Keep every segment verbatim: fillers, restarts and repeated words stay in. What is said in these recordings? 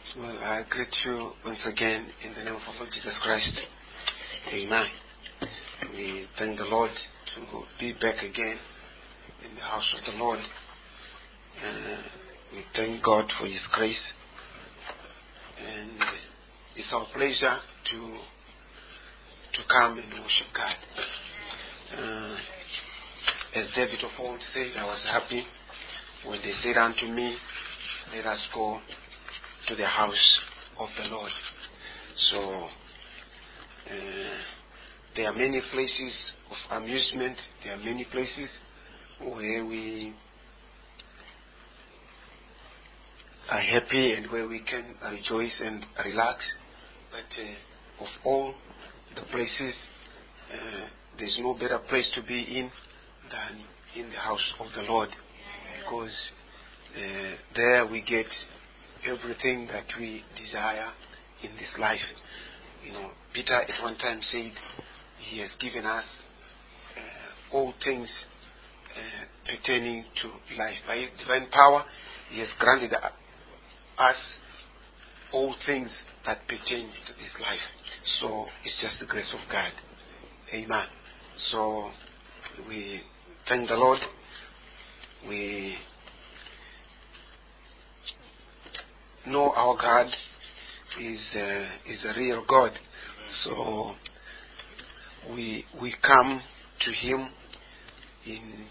Well, I greet you once again in the name of our Lord Jesus Christ. Amen. We thank the Lord to be back again in the house of the Lord. Uh, we thank God for His grace. And it's our pleasure to to come and worship God. Uh, as David of old said, I was happy when they said unto me, let us go to the house of the Lord. So uh, there are many places of amusement. There are many places where we are happy and where we can rejoice and relax. But uh, of all the places, uh, there's no better place to be in than in the house of the Lord, because uh, there we get everything that we desire in this life. You know, Peter at one time said he has given us uh, all things uh, pertaining to life. By His divine power, He has granted us all things that pertain to this life. So it's just the grace of God. Amen. So we thank the Lord. We know our God is uh, is a real God. So we we come to Him in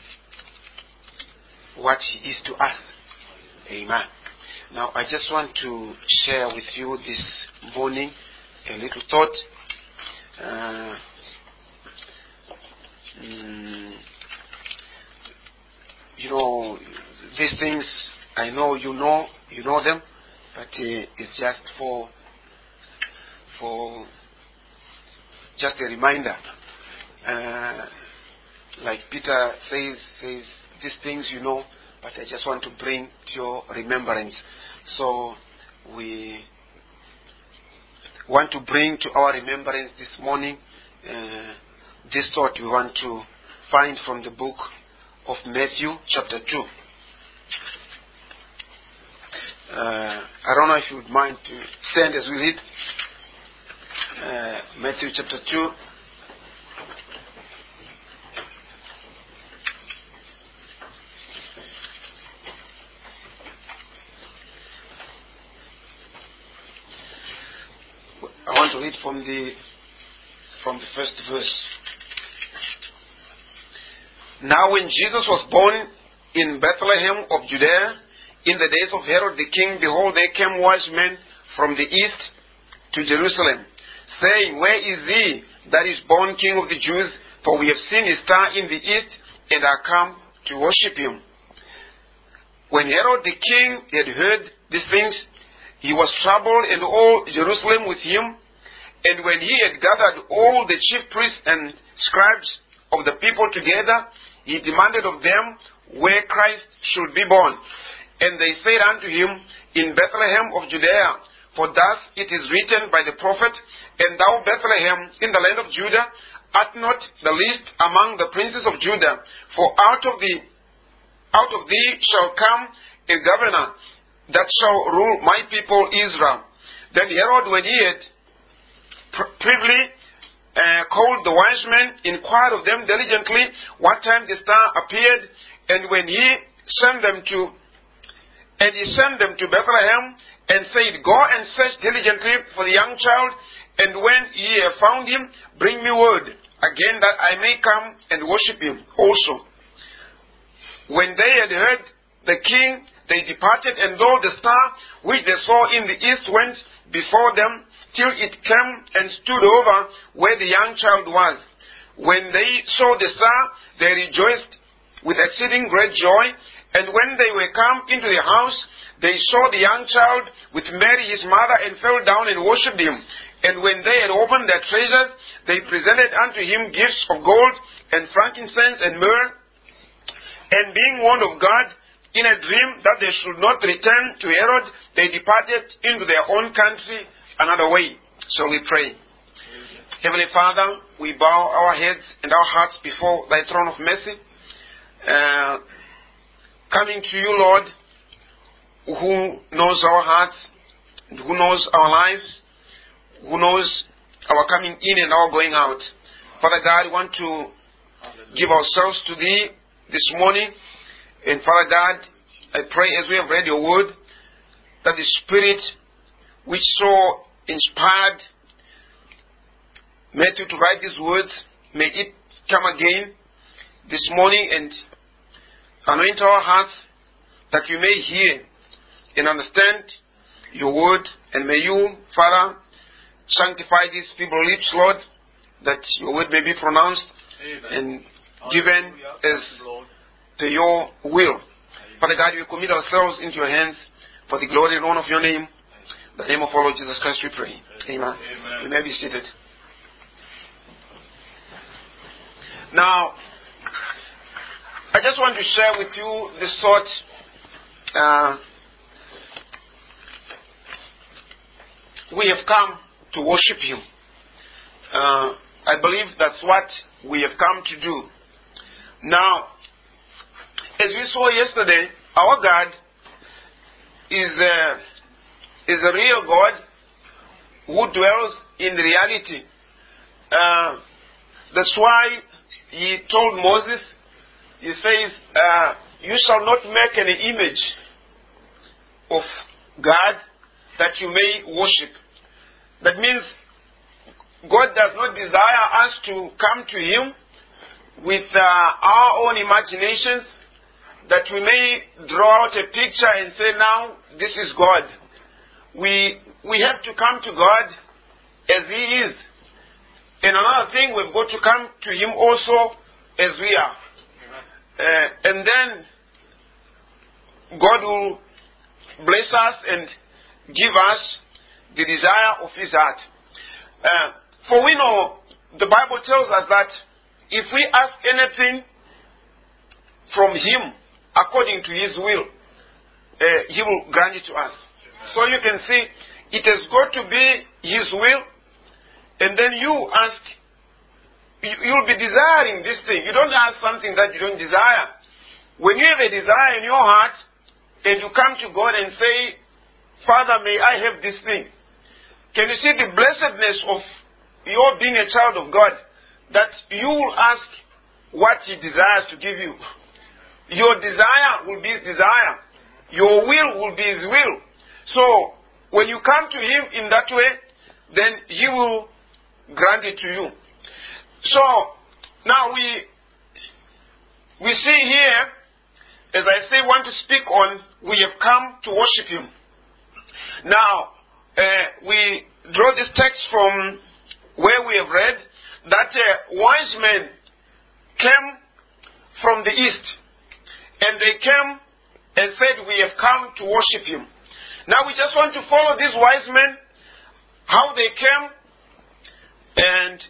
what He is to us. Amen. Now I just want to share with you this morning a little thought. Uh, mm, you know, these things, I know you know you know them. But uh, it's just for for just a reminder. Uh, like Peter says, says these things you know, but I just want to bring to your remembrance. So we want to bring to our remembrance this morning uh, this thought we want to find from the book of Matthew chapter two. Uh, I don't know if you would mind to stand as we read uh, Matthew chapter two. I want to read from the from the first verse. Now when Jesus was born in Bethlehem of Judea, in the days of Herod the king, behold, there came wise men from the east to Jerusalem, saying, where is he that is born King of the Jews? For we have seen his star in the east, and are come to worship him. When Herod the king had heard these things, he was troubled, and all Jerusalem with him. And when he had gathered all the chief priests and scribes of the people together, he demanded of them where Christ should be born. And they said unto him, in Bethlehem of Judea, for thus it is written by the prophet, and thou Bethlehem in the land of Judah art not the least among the princes of Judah, for out of thee, out of thee shall come a governor that shall rule my people Israel. Then Herod, when he had privily uh, called the wise men, inquired of them diligently what time the star appeared, and when he sent them to And he sent them to Bethlehem, and said, go and search diligently for the young child, and when ye have found him, bring me word again, that I may come and worship him also. When they had heard the king, they departed, and lo, the star which they saw in the east went before them, till it came and stood over where the young child was. When they saw the star, they rejoiced with exceeding great joy. And when they were come into the house, they saw the young child with Mary his mother, and fell down and worshipped him. And when they had opened their treasures, they presented unto him gifts of gold, and frankincense, and myrrh. And being warned of God in a dream that they should not return to Herod, they departed into their own country another way. So we pray. Heavenly Father, we bow our heads and our hearts before thy throne of mercy. Uh, coming to you, Lord, who knows our hearts, and who knows our lives, who knows our coming in and our going out. Father God, we want to give ourselves to Thee this morning. And Father God, I pray as we have read Your word, that the Spirit which so inspired Matthew to write these words, may it come again this morning and anoint our hearts, that we may hear and understand Your word. And may You, Father, sanctify these feeble lips, Lord, that Your word may be pronounced Amen. And given as to Your will. Amen. Father God, we commit ourselves into Your hands for the glory and honor of Your name. In the name of our Lord Jesus Christ we pray. Amen. Amen. You may be seated. Now, I just want to share with you this thought. Uh, we have come to worship Him. Uh, I believe that's what we have come to do. Now, as we saw yesterday, our God is a, is a real God who dwells in reality. Uh, that's why He told Moses, He says, uh, you shall not make any image of God that you may worship. That means God does not desire us to come to Him with uh, our own imaginations, that we may draw out a picture and say, now, this is God. We, we have to come to God as He is. And another thing, we've got to come to Him also as we are. Uh, and then God will bless us and give us the desire of His heart. Uh, for we know, the Bible tells us that if we ask anything from Him according to His will, uh, He will grant it to us. So you can see, it has got to be His will, and then you ask, you'll be desiring this thing. You don't ask something that you don't desire. When you have a desire in your heart, and you come to God and say, Father, may I have this thing? Can you see the blessedness of your being a child of God? That you will ask what He desires to give you. Your desire will be His desire. Your will will be His will. So, when you come to Him in that way, then He will grant it to you. So, now we we see here, as I say, want to speak on, we have come to worship Him. Now, uh, we draw this text from where we have read that uh, wise men came from the east, and they came and said, we have come to worship Him. Now we just want to follow these wise men, how they came, and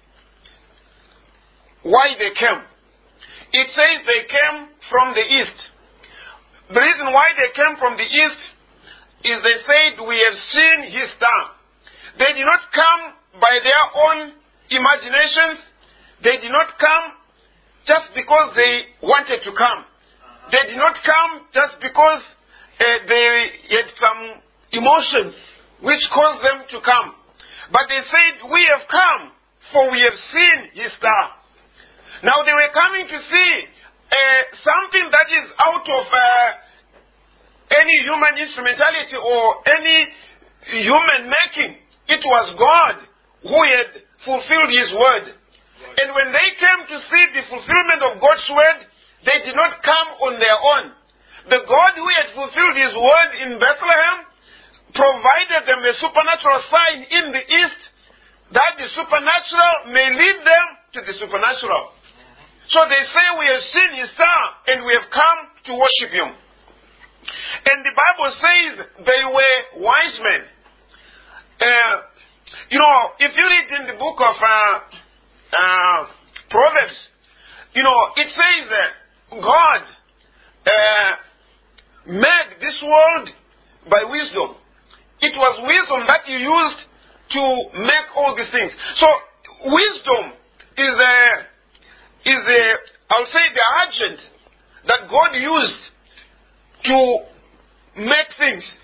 why they came. It says they came from the east. The reason why they came from the east is they said, we have seen His star. They did not come by their own imaginations. They did not come just because they wanted to come. They did not come just because uh, they had some emotions which caused them to come. But they said, we have come, for we have seen His star. Now they were coming to see uh, something that is out of uh, any human instrumentality or any human making. It was God who had fulfilled His word. And when they came to see the fulfillment of God's word, they did not come on their own. The God who had fulfilled His word in Bethlehem provided them a supernatural sign in the east, that the supernatural may lead them to the supernatural. So they say, we have seen His star and we have come to worship Him. And the Bible says they were wise men. Uh, you know, if you read in the book of uh, uh, Proverbs, you know, it says that God uh, made this world by wisdom. It was wisdom that He used to make all these things. So wisdom is a, is a, I'll say the agent that God used to make things.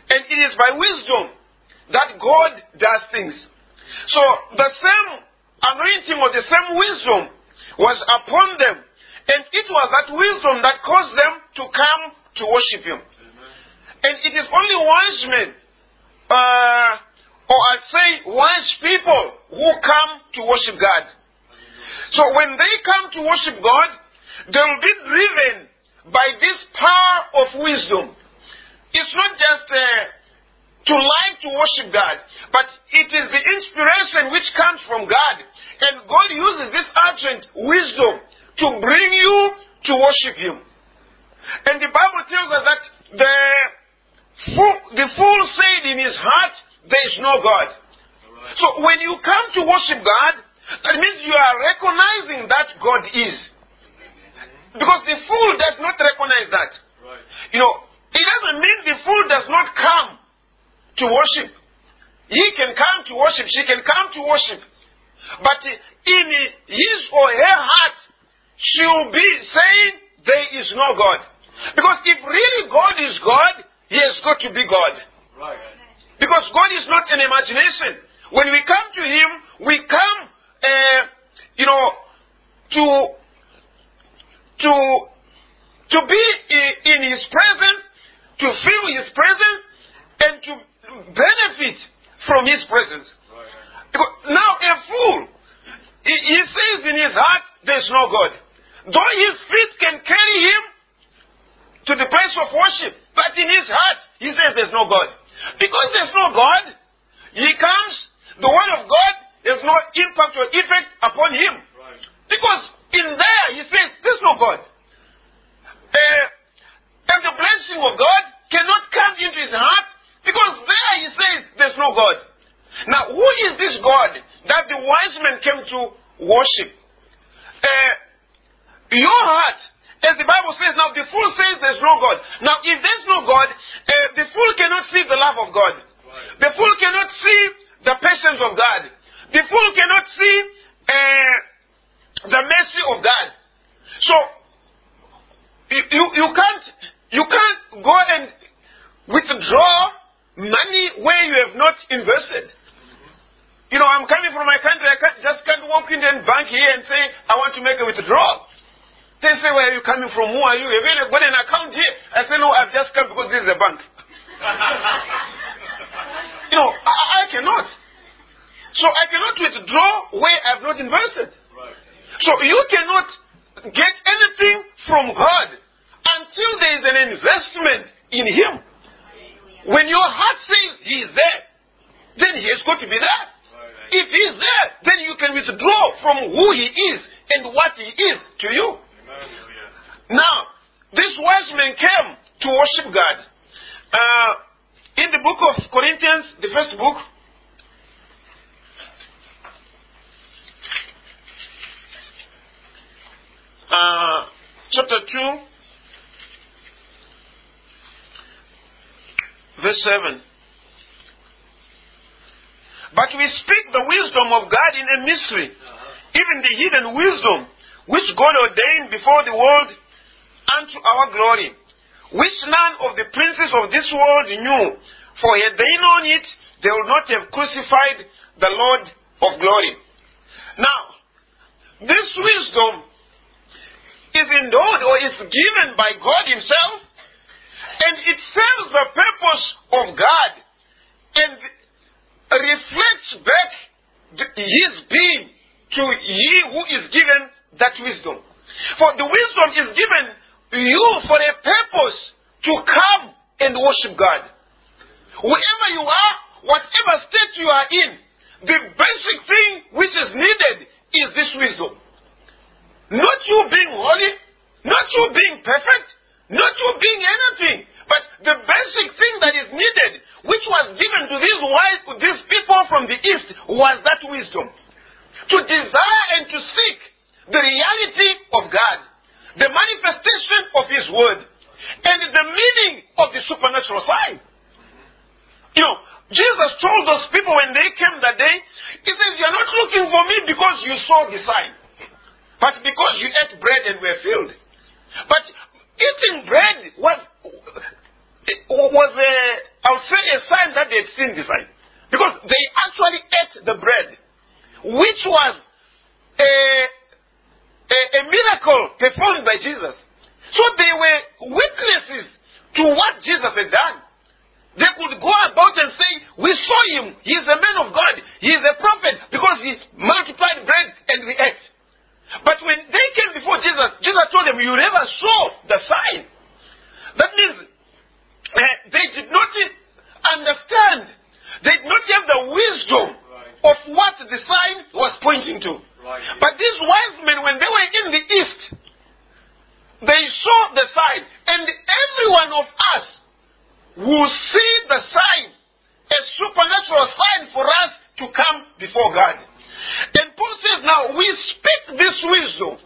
And it is by wisdom that God does things. So the same anointing or the same wisdom was upon them. And it was that wisdom that caused them to come to worship Him. Amen. And it is only wise men, uh, or I'd say wise people, who come to worship God. Amen. So when they come to worship God, they will be driven by this power of wisdom. It's not just uh, to like to worship God, but it is the inspiration which comes from God. And God uses this urgent wisdom to bring you to worship Him. And the Bible tells us that the fool, the fool said in his heart, there is no God. Right. So when you come to worship God, that means you are recognizing that God is. Because the fool does not recognize that. Right. You know, it doesn't mean the fool does not come to worship. He can come to worship, she can come to worship. But in his or her heart, she will be saying, there is no God. Because if really God is God, He has got to be God. Right. Because God is not an imagination. When we come to Him, we come, uh, you know, to to to be in His presence, to feel His presence, and to benefit from His presence. Right. Because now a fool, he, he says in his heart, there is no God. Though his feet can carry him to the place of worship, but in his heart, he says there's no God. Because there's no God, he comes, the word of God has no impact or effect upon him. Right. Because in there, he says, there's no God. Uh, and the blessing of God cannot come into his heart, because there he says, there's no God. Now, who is this God that the wise men came to worship? Uh, Your heart, as the Bible says, now the fool says there's no God. Now if there's no God, uh, the fool cannot see the love of God. Right. The fool cannot see the patience of God. The fool cannot see uh, the mercy of God. So you, you, you can't you can't go and withdraw money where you have not invested. You know, I'm coming from my country, I can't, just can't walk in the bank here and say, I want to make a withdrawal. They say, where are you coming from? Who are you? Have you got an account here? I say, no, I've just come because this is a bank. You know, I, I cannot. So I cannot withdraw where I've not invested. Right. So you cannot get anything from God until there is an investment in Him. When your heart says He is there, then He is going to be there. Right. If He is there, then you can withdraw from who He is and what He is to you. Now, these wise men came to worship God. Uh, in the book of Corinthians, the first book, uh, chapter two, verse seven. But we speak the wisdom of God in a mystery, even the hidden wisdom which God ordained before the world unto our glory, which none of the princes of this world knew. For had they known it, they would not have crucified the Lord of glory. Now, this wisdom is endowed or is given by God Himself, and it serves the purpose of God and reflects back His being to ye who is given that wisdom. For the wisdom is given you for a purpose to come and worship God. Wherever you are, whatever state you are in, the basic thing which is needed is this wisdom. Not you being holy, not you being perfect, not you being anything, but the basic thing that is needed, which was given to these wise, these people from the east, was that wisdom. To desire and to seek the reality of God, the manifestation of His word, and the meaning of the supernatural side. You know, Jesus told those people when they came that day, He says, you're not looking for me because you saw the sign, but because you ate bread and were filled. But eating bread was, was a, I would say, a sign that they had seen the sign. Because they actually ate the bread, which was a, a, a miracle performed by Jesus. So they were witnesses to what Jesus had done. They could go about and say, we saw him, he is a man of God, he is a prophet, because he multiplied bread and we ate. But when they came before Jesus, Jesus told them, you never saw the sign. That means uh, they did not understand. They did not have the wisdom right. of what the sign was pointing to. Right. But these wise men, when they were in the east, they saw the sign. And every one of us will see the sign, a supernatural sign for us to come before God. And Paul says now, we speak this wisdom,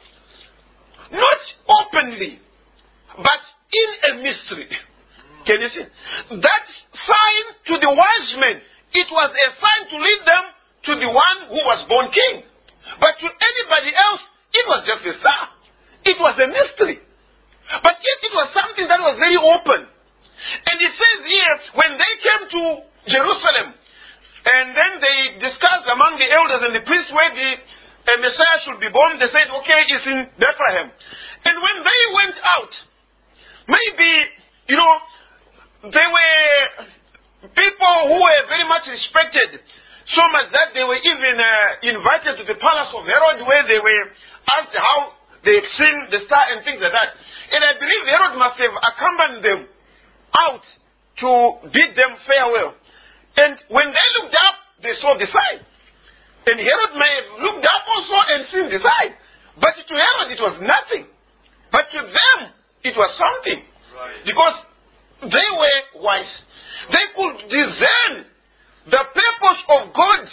not openly, but in a mystery. Can you see? That sign to the wise men, it was a sign to lead them to the one who was born king. But to anybody else, it was just a star. It was a mystery. But yet it was something that was very open. And it says here, when they came to Jerusalem, and then they discussed among the elders and the priests where the uh, Messiah should be born, they said, okay, it's in Bethlehem. And when they went out, maybe, you know, they were people who were very much respected, so much that they were even uh, invited to the palace of Herod, where they were asked how they had seen the star and things like that. And I believe Herod must have accompanied them out to bid them farewell. And when they looked up, they saw the sign. And Herod may have looked up also and seen the sign. But to Herod it was nothing. But to them it was something. Right. Because they were wise. They could discern the purpose of God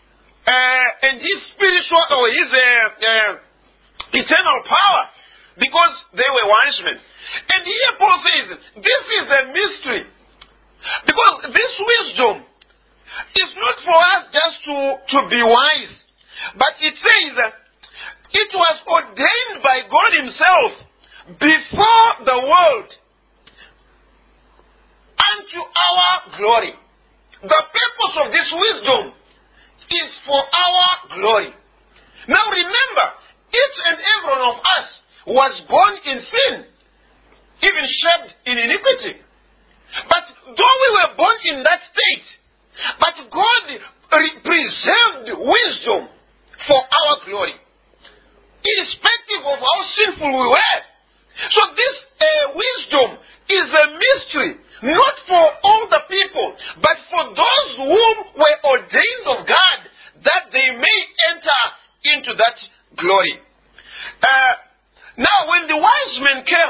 uh, and his spiritual or his uh, uh, eternal power. Because they were wise men. And here Paul says, this is a mystery. Because this wisdom is not for us just to, to be wise. But it says that it was ordained by God himself before the world unto our glory. The purpose of this wisdom is for our glory. Now remember, each and every one of us was born in sin, even shaped in iniquity. But though we were born in that state, but God re- preserved wisdom for our glory, irrespective of how sinful we were. So this uh, wisdom is a mystery, not for all the people, but for those whom were ordained of God, that they may enter into that glory. Uh, now, when the wise men came,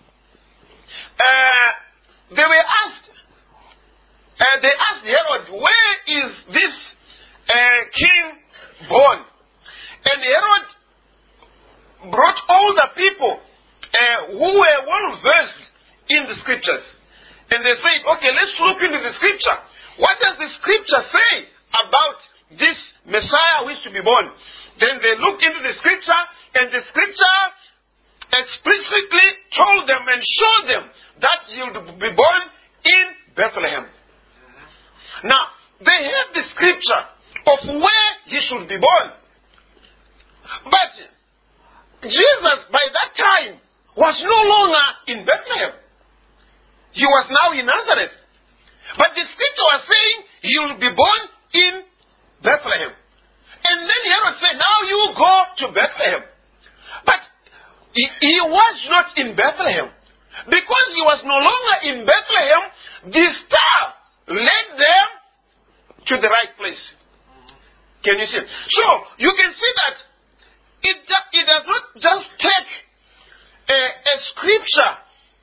uh, they were asked, uh, they asked Herod, where is this uh, king born? And Herod brought all the people uh, who were well versed in the scriptures. And they said, okay, let's look into the scripture. What does the scripture say about this Messiah who is to be born? Then they looked into the scripture, and the scripture explicitly told them and showed them that he would be born in Bethlehem. Now, they had the scripture of where he should be born. But Jesus, by that time, was no longer in Bethlehem. He was now in Nazareth. But the scripture was saying he will be born in Bethlehem. And then Herod said, now you go to Bethlehem. But he, he was not in Bethlehem. Because he was no longer in Bethlehem, the star led them to the right place. Can you see? So, you can see that it, it does not just take a, a scripture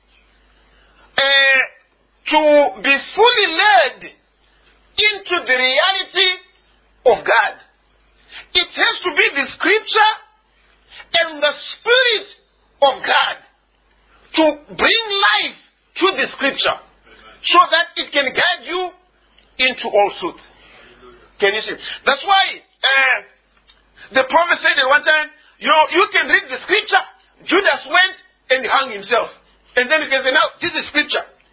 uh, to be fully led into the reality of God. It has to be the scripture and the Spirit of God to bring life to the scripture so that it can guide you into all truth. Can you see? That's why uh, the prophet said at one time, you know, you can read the scripture. Judas went and hung himself. And then you can say, now, this is scripture.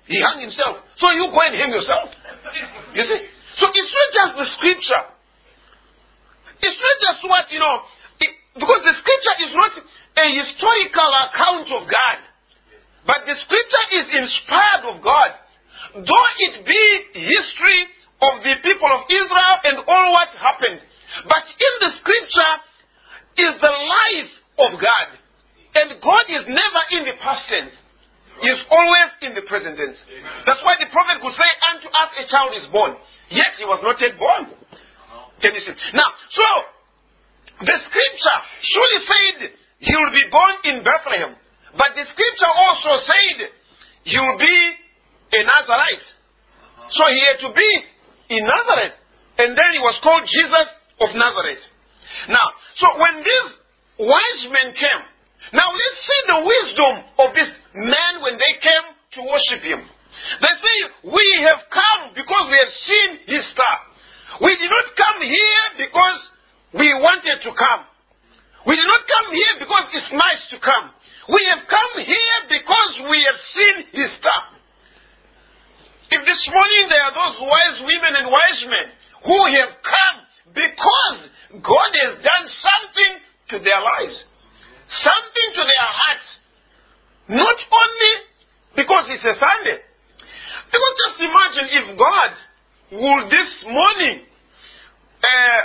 He hung himself. So you go and hang yourself. You see? So it's not just the scripture. It's not just what, you know, it, because the scripture is not a historical account of God. But the scripture is inspired of God. Though it be history of the people of Israel and all what happened. But in the scripture is the life of God. And God is never in the past tense. He is always in the present tense. That's why the prophet could say, unto us a child is born. Yet he was not yet born. Can you see? Now, so, the scripture surely said he will be born in Bethlehem. But the scripture also said he will be a Nazarite. So he had to be in Nazareth. And then he was called Jesus of Nazareth. Now, so when these wise men came, now let's see the wisdom of this man when they came to worship him. They say, we have come because we have seen his star. We did not come here because we wanted to come. We did not come here because it's nice to come. We have come here because we have seen his star. If this morning there are those wise women and wise men who have come because God has done something to their lives, something to their hearts, not only because it's a Sunday. Because just imagine if God would this morning uh,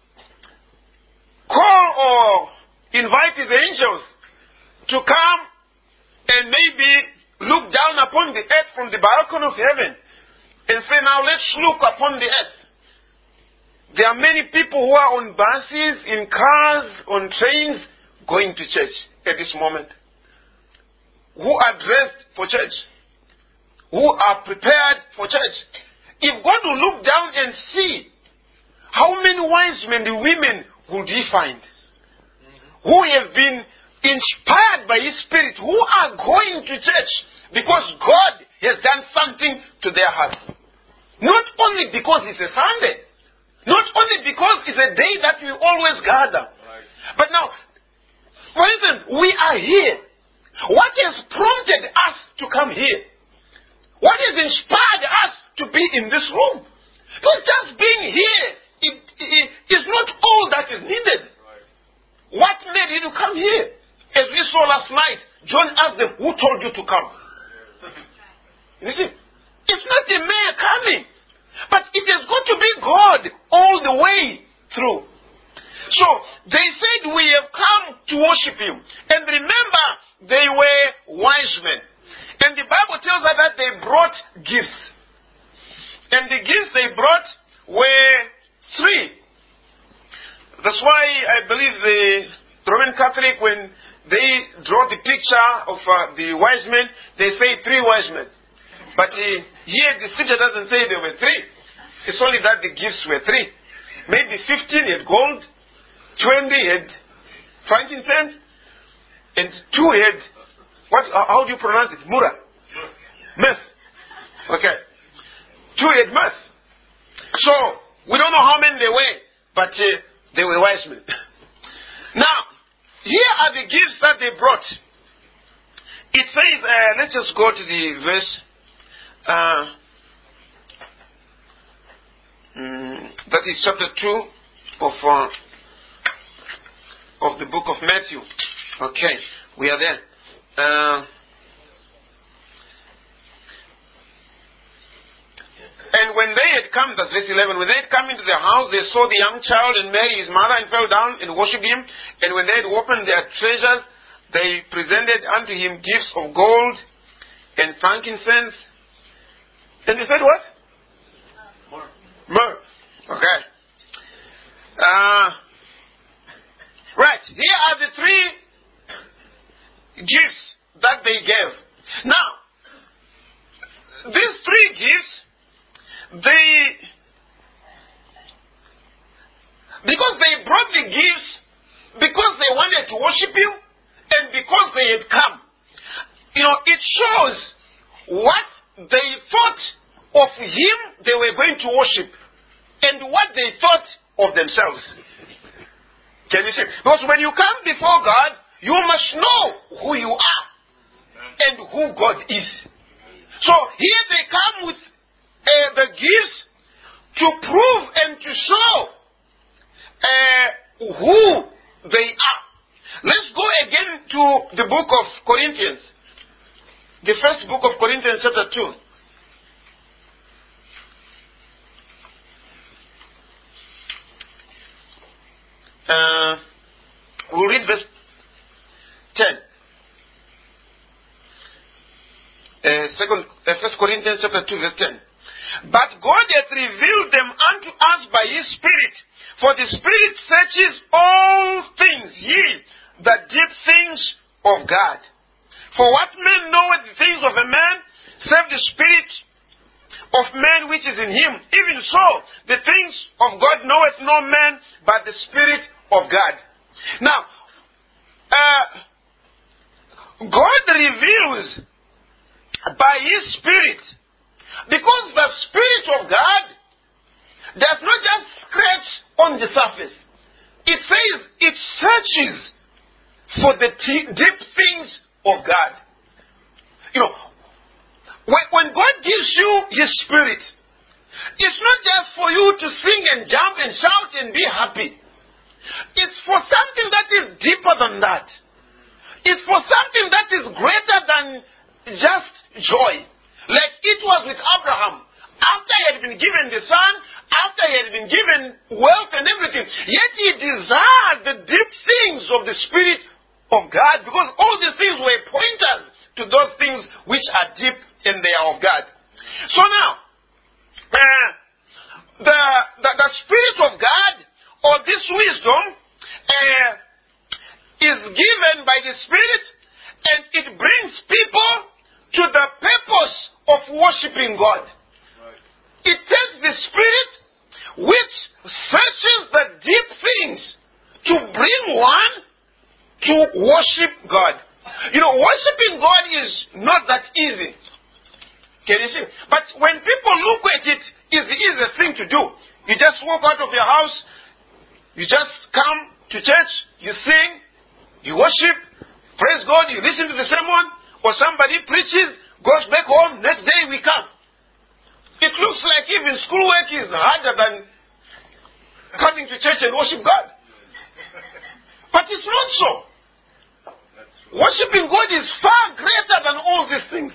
call or invite his angels to come and maybe look down upon the earth from the balcony of heaven and say, now let's look upon the earth. There are many people who are on buses, in cars, on trains, going to church at this moment. Who are dressed for church. Who are prepared for church. If God will look down and see, how many wise men and women would he find? Who have been inspired by his spirit, who are going to church because God has done something to their hearts. Not only because it's a Sunday, not only because it's a day that we always gather, right. But now, for instance, we are here. What has prompted us to come here? What has inspired us to be in this room? Because just being here it, it, is not all that is needed. Right. What made you to come here? As we saw last night, John asked them, who told you to come? You see, it's not the mere coming, but it has got to be God all the way through. So, they said, we have come to worship him. And remember, they were wise men. And the Bible tells us that they brought gifts. And the gifts they brought were three. That's why I believe the Roman Catholic, when they draw the picture of uh, the wise men, they say three wise men. But uh, here the scripture doesn't say there were three. It's only that the gifts were three. Maybe fifteen had gold, twenty had frankincense, and two had, what? How do you pronounce it? Myrrh. Myrrh. Okay. Two had myrrh. So, we don't know how many they were, but uh, they were wise men. Now, here are the gifts that they brought. It says, uh, let's just go to the verse. Uh, mm, that is chapter two of uh, of the book of Matthew. Okay, we are there. Uh, and when they had come, that's verse eleven, when they had come into the house, they saw the young child and Mary his mother, and fell down and worshipped him. And when they had opened their treasures, they presented unto him gifts of gold and frankincense. And they said what? Myrrh. Myrrh. Okay. Uh, right. Here are the three gifts that they gave. Now, these three gifts, they, because they brought the gifts, because they wanted to worship him, and because they had come, you know, it shows what they thought of him they were going to worship, and what they thought of themselves. Can you see? Because when you come before God, you must know who you are and who God is. So here they come with uh, the gifts to prove and to show uh, who they are. Let's go again to the book of Corinthians. The first book of Corinthians chapter two. Uh, we'll read verse ten. Uh, second, uh, First Corinthians chapter two, verse ten. But God hath revealed them unto us by His Spirit. For the Spirit searches all things, yea, the deep things of God. For what man knoweth the things of a man, save the Spirit of man which is in him? Even so, the things of God knoweth no man, but the Spirit of God. Now, uh, God reveals by His Spirit, because the Spirit of God does not just scratch on the surface. It says it searches for the t- deep things of God. You know, when, when God gives you His Spirit, it's not just for you to sing and jump and shout and be happy. It's for something that is deeper than that. It's for something that is greater than just joy. Like it was with Abraham. After he had been given the son, after he had been given wealth and everything, yet he desired the deep things of the Spirit of God, because all these things were pointers to those things which are deep and they are of God. So now, uh, the, the the Spirit of God, or this wisdom, uh, is given by the Spirit, and it brings people to the purpose of worshiping God. Right. It takes the Spirit which searches the deep things to bring one to worship God. You know, worshiping God is not that easy. Can you see? But when people look at it, it's the easiest thing to do. You just walk out of your house, you just come to church, you sing, you worship, praise God, you listen to the sermon, or somebody preaches, goes back home, next day we come. It looks like even schoolwork is harder than coming to church and worship God. But it's not so. Worshipping God is far greater than all these things.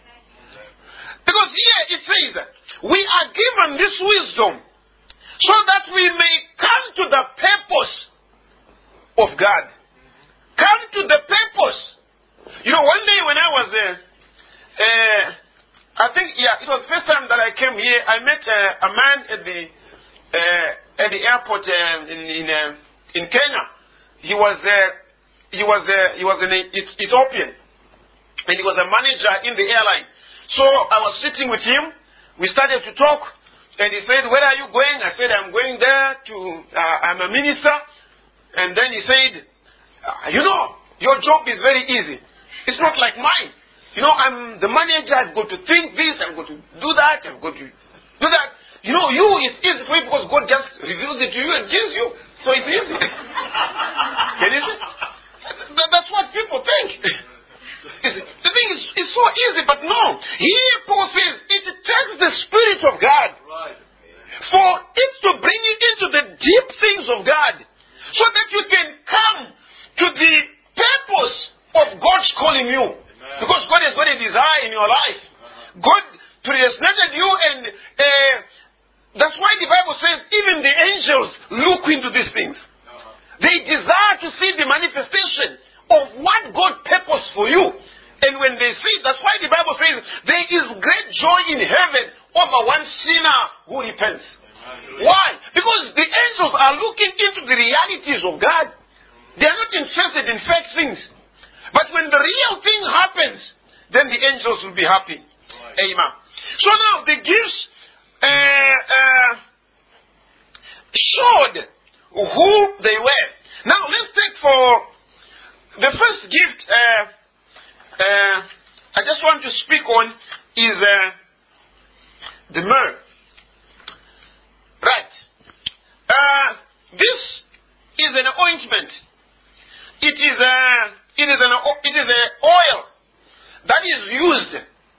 Because here it says, we are given this wisdom so that we may come to the purpose of God. Come to the purpose. You know, one day when I was there, uh, I think, yeah, it was the first time that I came here, I met uh, a man at the uh, at the airport uh, in in, uh, in Kenya. He was uh, he was uh, he was an Ethiopian, and he was a manager in the airline. So I was sitting with him. We started to talk, and he said, "Where are you going?" I said, "I'm going there to. Uh, I'm a minister." And then he said, uh, "You know, your job is very easy. It's not like mine. You know, I'm the manager. I've got to think this. I've got to do that. I've got to do that. You know, you, it's easy for you because God just reveals it to you and gives you. So it's easy." Can you see? That, that's what people think. The thing is, it's so easy, but no. Here Paul says, it takes the Spirit of God for it to bring you into the deep things of God, so that you can come to the purpose of God's calling you. Because God has got a desire in your life. God predestinated you, and uh, that's why the Bible says even the angels look into these things. They desire to see the manifestation of what God purposed for you. And when they see, that's why the Bible says there is great joy in heaven over one sinner who repents. Why? Because the angels are looking into the realities of God. They are not interested in fake things. But when the real thing happens, then the angels will be happy. Right. Amen. So now the gifts uh, uh, showed who they were. Now let's take for the first gift uh, uh, I just want to speak on is uh, the myrrh. Right. Uh, this is an ointment. It is a it is an it is an oil that is used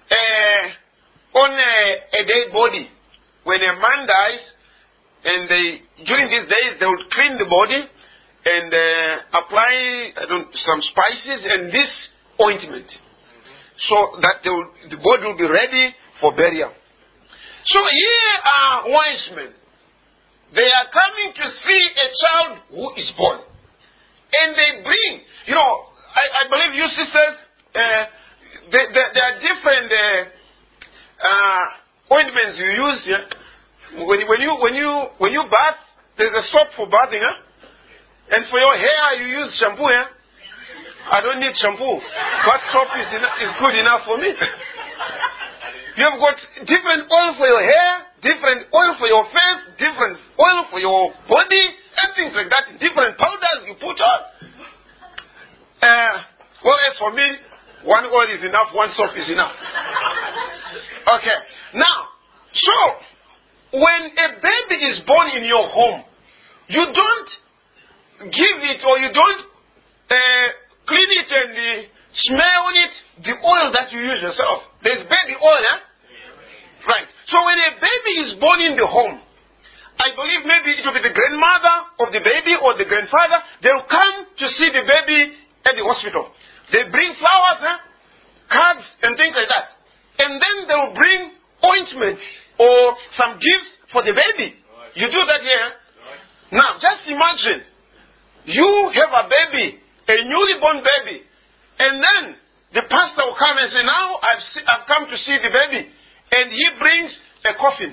uh, on a, a dead body. When a man dies, and they during these days they would clean the body and uh, apply I don't, some spices and this ointment, so that they will, the body will be ready for burial. So here are wise men. They are coming to see a child who is born. And they bring, you know, I, I believe you sisters, uh, there, there, there are different uh, uh, ointments you use. Yeah? When, when, you, when, you, when you bath, there's a soap for bathing. Huh? And for your hair, you use shampoo. Yeah? I don't need shampoo. But soap is, eno- is good enough for me. You've got different oil for your hair, different oil for your face, different oil for your body, and things like that. Different powders you put on. Uh, well, as for me, one oil is enough, one soap is enough. Okay. Now, so, when a baby is born in your home, you don't give it or you don't uh, clean it and uh, smell on it the oil that you use yourself. There's baby oil, eh? Right. So when a baby is born in the home, I believe maybe it will be the grandmother of the baby or the grandfather. They'll come to see the baby at the hospital. They bring flowers, eh? Cards and things like that. And then they'll bring ointment or some gifts for the baby. You do that here. Now, just imagine you have a baby, a newly born baby, and then the pastor will come and say, now I've, see, I've come to see the baby. And he brings a coffin.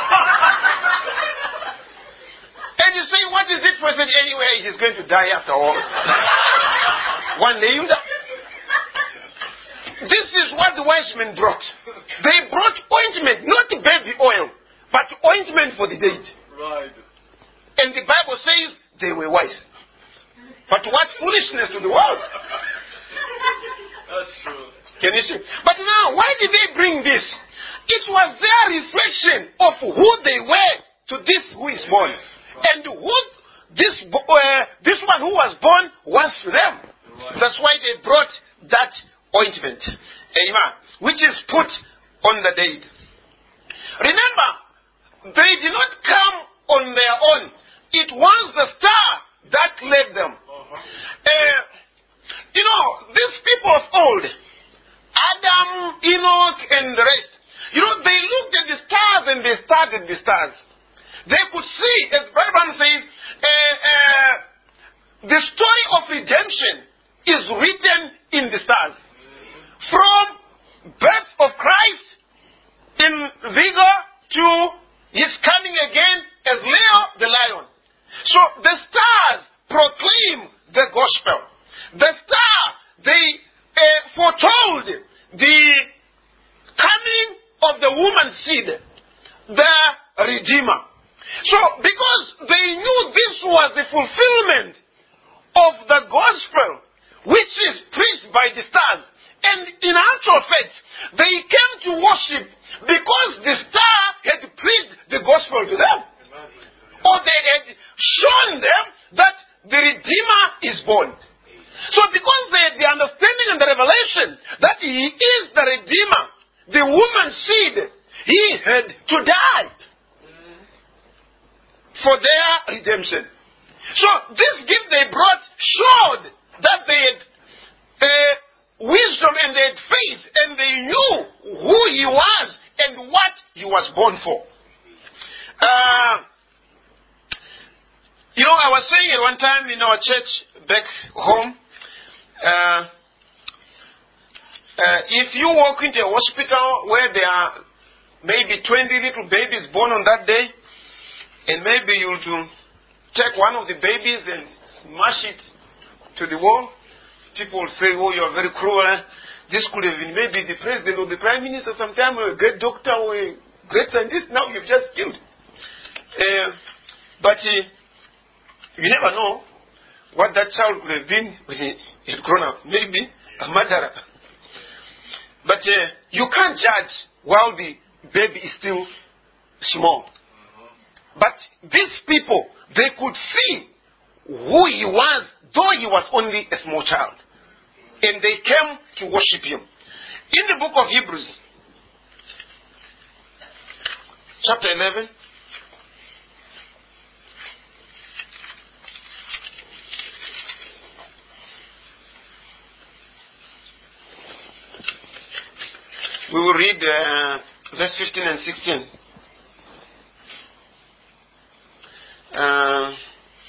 And you say, what is it for? I said, anyway, he's going to die after all. One day you die. This is what the wise men brought. They brought ointment, not baby oil, but ointment for the dead. Right. And the Bible says they were wise. But what foolishness to the world. That's true. Can you see? But now, why did they bring this? It was their reflection of who they were to this who is born. And who this, uh, this one who was born was to them. That's why they brought that ointment. Amen. Which is put on the dead. Remember, they did not come on their own. It was the star that led them. Uh, you know, these people of old, Adam, Enoch, and the rest, you know, they looked at the stars and they started the stars. They could see, as Bible says, uh, uh, the story of redemption is written in the stars. From birth of Christ in vigor to his coming again as Leo the lion. So the stars proclaim the gospel. The star, they uh, foretold the coming of the woman's seed, the Redeemer. So because they knew this was the fulfillment of the gospel which is preached by the stars, and in actual fact, they came to worship because the star had preached the gospel to them. Or they had shown them that the Redeemer is born. So because they had the understanding and the revelation that he is the Redeemer, the woman's seed, he had to die for their redemption. So this gift they brought showed that they had uh, wisdom and they had faith and they knew who he was and what he was born for. Uh, you know, I was saying at one time in our church back home, uh, uh, if you walk into a hospital where there are maybe twenty little babies born on that day, and maybe you'll do take one of the babies and smash it to the wall, people will say, oh, you're very cruel. Eh? This could have been maybe the president or the prime minister sometime, or a great doctor or a great scientist. Now you've just killed. Uh, but uh, you never know what that child would have been when he had grown up. Maybe a murderer. But uh, you can't judge while the baby is still small. But these people, they could see who he was, though he was only a small child. And they came to worship him. In the book of Hebrews, chapter eleven. We will read uh, verse fifteen and sixteen. Uh,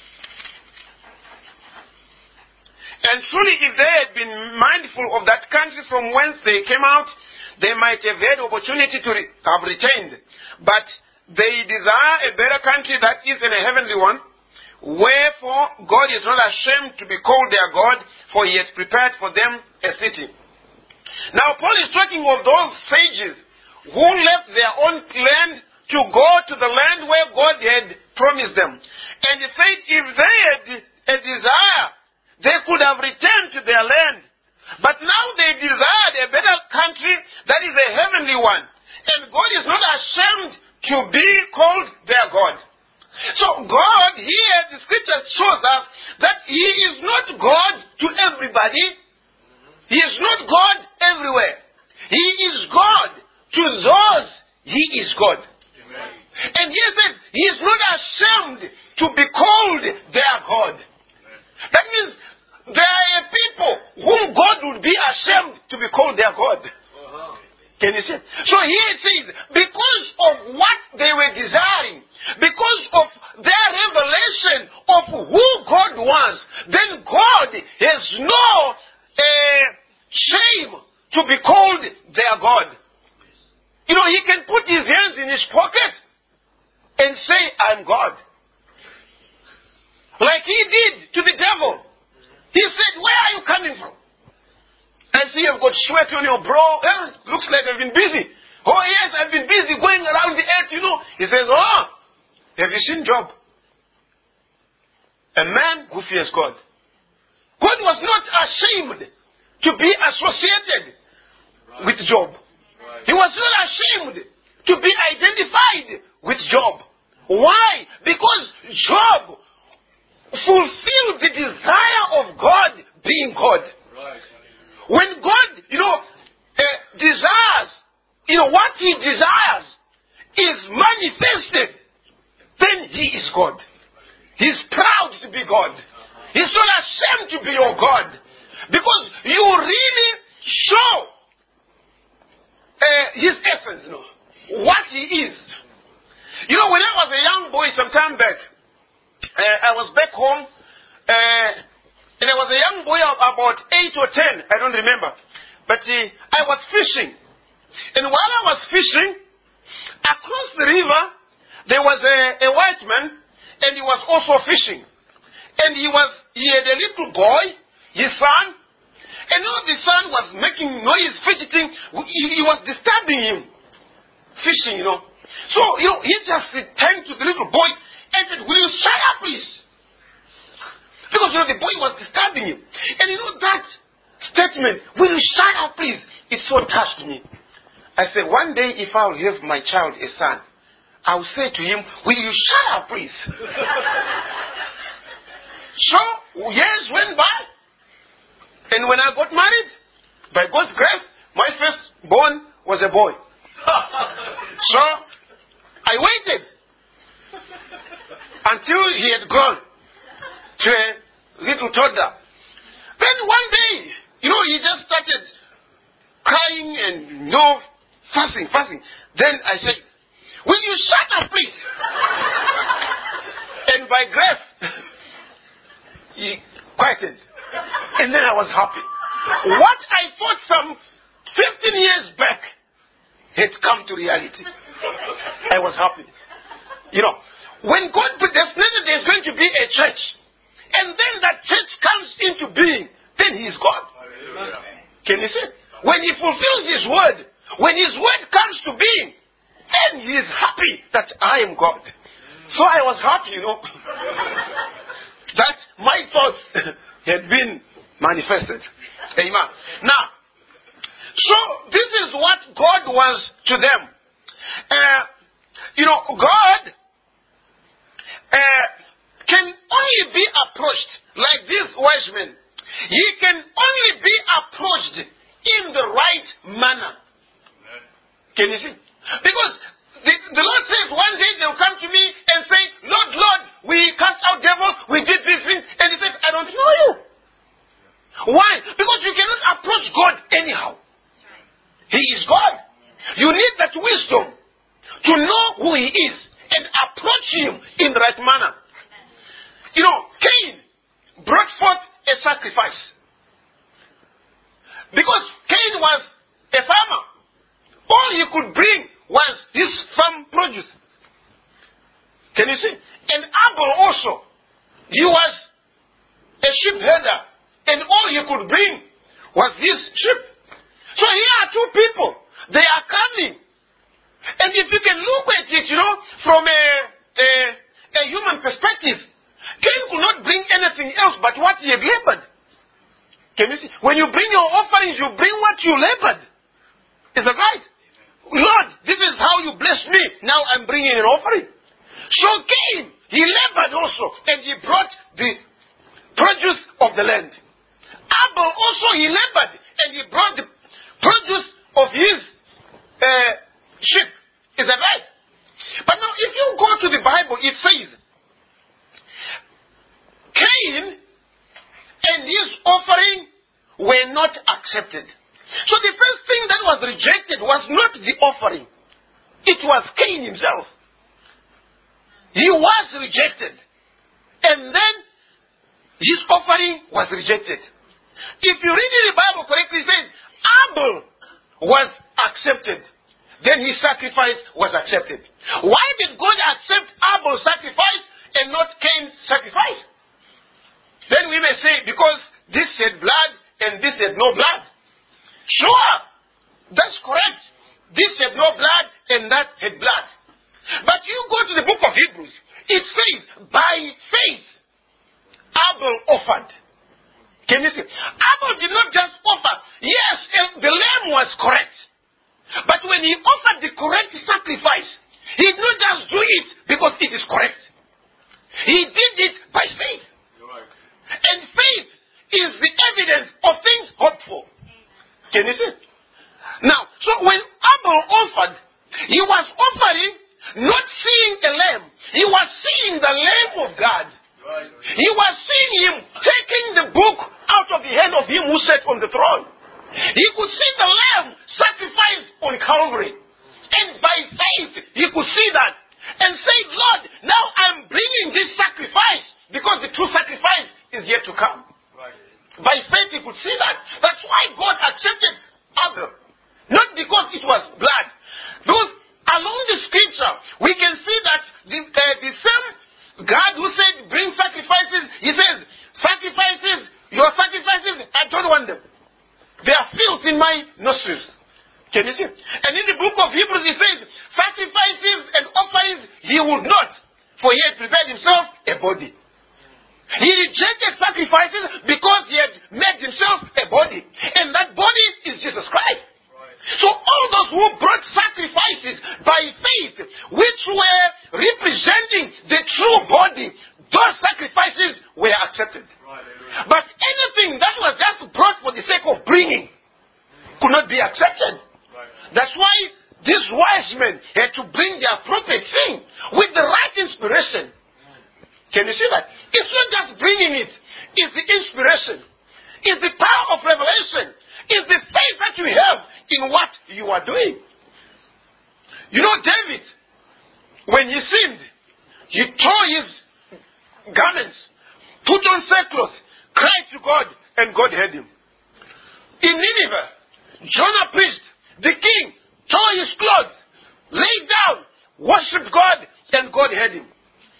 and truly, if they had been mindful of that country from whence they came out, they might have had opportunity to re- have retained. But they desire a better country that is in a heavenly one. Wherefore, God is not ashamed to be called their God, for he has prepared for them a city. Now, Paul is talking of those sages who left their own land to go to the land where God had promised them. And he said if they had a desire, they could have returned to their land. But now they desired a better country that is a heavenly one. And God is not ashamed to be called their God. So God here, the scripture shows us that he is not God to everybody. He is not God everywhere. He is God to those he is God. Amen. And he said he is not ashamed to be called their God. Amen. That means there are people whom God would be ashamed to be called their God. Uh-huh. Can you see? So here it says, because of what they were desiring, because of their revelation of who God was, then God has no uh, shame to be called their God. You know, he can put his hands in his pocket and say, I'm God. Like he did to the devil. He said, where are you coming from? I see you've got sweat on your brow. Eh, looks like I've been busy. Oh yes, I've been busy going around the earth, you know. He says, oh, have you seen Job? A man who fears God. God was not ashamed to be associated right. with Job. Right. He was not ashamed to be identified with Job. Why? Because Job fulfilled the desire of God being God. Right. When God, you know, uh, desires, you know, what he desires is manifested, then he is God. He's proud to be God. He's not ashamed to be your God. Because you really show uh, his essence, you know, what he is. You know, when I was a young boy some time back, uh, I was back home, uh, and I was a young boy of about eight or ten, I don't remember. But uh, I was fishing. And while I was fishing, across the river, there was a, a white man, and he was also fishing. And he was, he had a little boy, his son, and you know, the son was making noise, fidgeting. He, he was disturbing him, fishing, you know. So, you know, he just turned to the little boy and said, will you shut up, please? Because, you know, the boy was disturbing him. And you know, that statement, will you shut up, please? It so touched me. I said, one day if I'll have my child a son, I'll say to him, will you shut up, please? So, years went by. And when I got married, by God's grace, my firstborn was a boy. So, I waited until he had grown to a little toddler. Then one day, you know, he just started crying and, you know, fussing, fussing. Then I said, will you shut up, please? And by grace, he quieted. And then I was happy. What I thought some fifteen years back had come to reality. I was happy. You know, when God predestinated there's going to be a church, and then that church comes into being, then he is God. Hallelujah. Can you see? When he fulfills his word, when his word comes to being, then he is happy that I am God. So I was happy, you know, that my thoughts had been manifested. Amen. Now, so this is what God was to them. Uh, you know, God uh, can only be approached like these wise men. He can only be approached in the right manner. Can you see? Because the, the Lord says one day they will come to me and say, Lord, Lord, we cast out devils, we did this thing. And he says, I don't know you. Why? Because you cannot approach God anyhow. He is God. You need that wisdom to know who He is and approach Him in the right manner. You know, Cain brought forth a sacrifice. Because Cain was a farmer. All he could bring was his farm produce. Can you see? And Abel also, he was a sheep herder. And all he could bring was his sheep. So here are two people. They are coming. And if you can look at it, you know, from a, a, a human perspective, Cain could not bring anything else but what he had labored. Can you see? When you bring your offerings, you bring what you labored. Is that right? Lord, this is how you blessed me. Now I'm bringing an offering. So Cain, he labored also. And he brought the produce of the land. Abel also, he labored. And he brought the produce of his uh, sheep. Is that right? But now, if you go to the Bible, it says, Cain and his offering were not accepted. So the first thing that was rejected was not the offering. It was Cain himself. He was rejected. And then his offering was rejected. If you read in the Bible correctly, it says Abel was accepted. Then his sacrifice was accepted. Why did God accept Abel's sacrifice and not Cain's sacrifice? Then we may say, because this had blood and this had no blood. Sure, that's correct. This had no blood and that had blood. But you go to the book of Hebrews, it says, by faith, Abel offered. Can you see? Abel did not just offer. Yes, the lamb was correct. But when he offered the correct sacrifice, he did not just do it because it is correct. He did it by faith. And faith is the evidence of things hoped for. Can you see? Now, so when Abel offered, he was offering, not seeing a lamb. He was seeing the Lamb of God. He was seeing him taking the book out of the hand of him who sat on the throne. He could see the lamb sacrificed on Calvary. And by faith, he could see that. And say, Lord, now I'm bringing this sacrifice because the true sacrifice is yet to come. Right. By faith, he could see that. That's why God accepted Abel. Not because it was blood. Because along the scripture, we can see that the, uh, the same God who said, bring sacrifices, he says, sacrifices, your sacrifices, I don't want them. They are filth in my nostrils. Can you see? And in the book of Hebrews, he says, sacrifices and offerings he would not, for he had prepared himself a body. He rejected sacrifices because he had made himself a body. And that body is Jesus Christ. Right. So all those who brought sacrifices by faith, which were representing the true body, those sacrifices were accepted. Right. But anything that was just brought for the sake of bringing could not be accepted. Right. That's why these wise men had to bring the appropriate thing with the right inspiration. Can you see that? It's not just bringing it. It's the inspiration. It's the power of revelation. It's the faith that you have in what you are doing. You know, David, when he sinned, he tore his garments, put on sackcloth, cried to God, and God heard him. In Nineveh, Jonah preached. The king tore his clothes, lay down, worshipped God, and God heard him.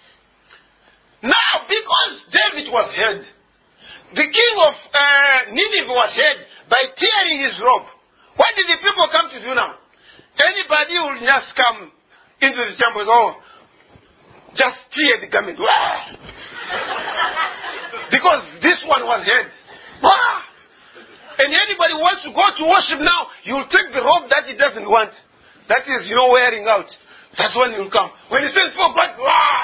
Now, because David was heard, the king of uh, Nineveh was heard by tearing his robe. What did the people come to do now? Anybody will just come into the temple and oh, just tear the garment. Because this one was heard. And anybody who wants to go to worship now, he will take the robe that he doesn't want. That is, you know, wearing out. That's when he will come. When he says, for God,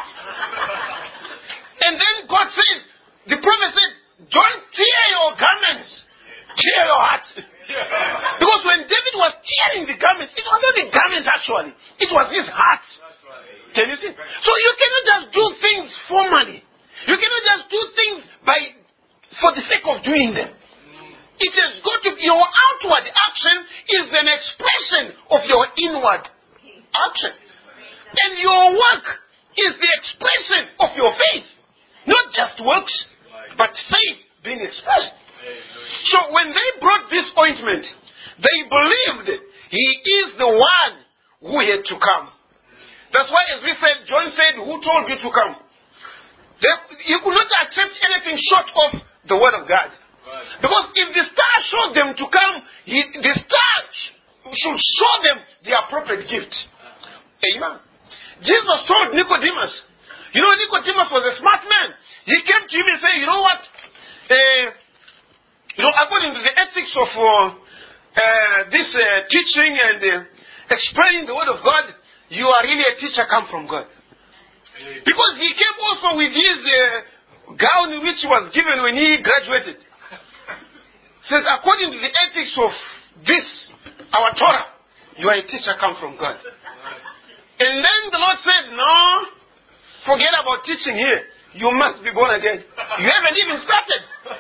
and then God says, the prophet said, don't tear your garments, tear your heart. Because when David was tearing the garments, it was not the garments actually. It was his heart. Can you see? So you cannot just do things formally. You cannot just do things by for the sake of doing them. It has got to be your outward action is an expression of your inward action. And your work is the expression of your faith. Not just works, but faith being expressed. So when they brought this ointment, they believed he is the one who had to come. That's why, as we said, John said, who told you to come? They, you could not accept anything short of the word of God. Right. Because if the star showed them to come, he, the star should show them the appropriate gift. Amen. Jesus told Nicodemus, you know, Nicodemus was a smart man. He came to him and said, you know what? Uh, you know, according to the ethics of uh, uh, this uh, teaching and uh, explaining the word of God, you are really a teacher come from God. Because he came also with his uh, gown which was given when he graduated. Says, according to the ethics of this, our Torah, you are a teacher come from God. And then the Lord said, no, forget about teaching here. You must be born again. You haven't even started.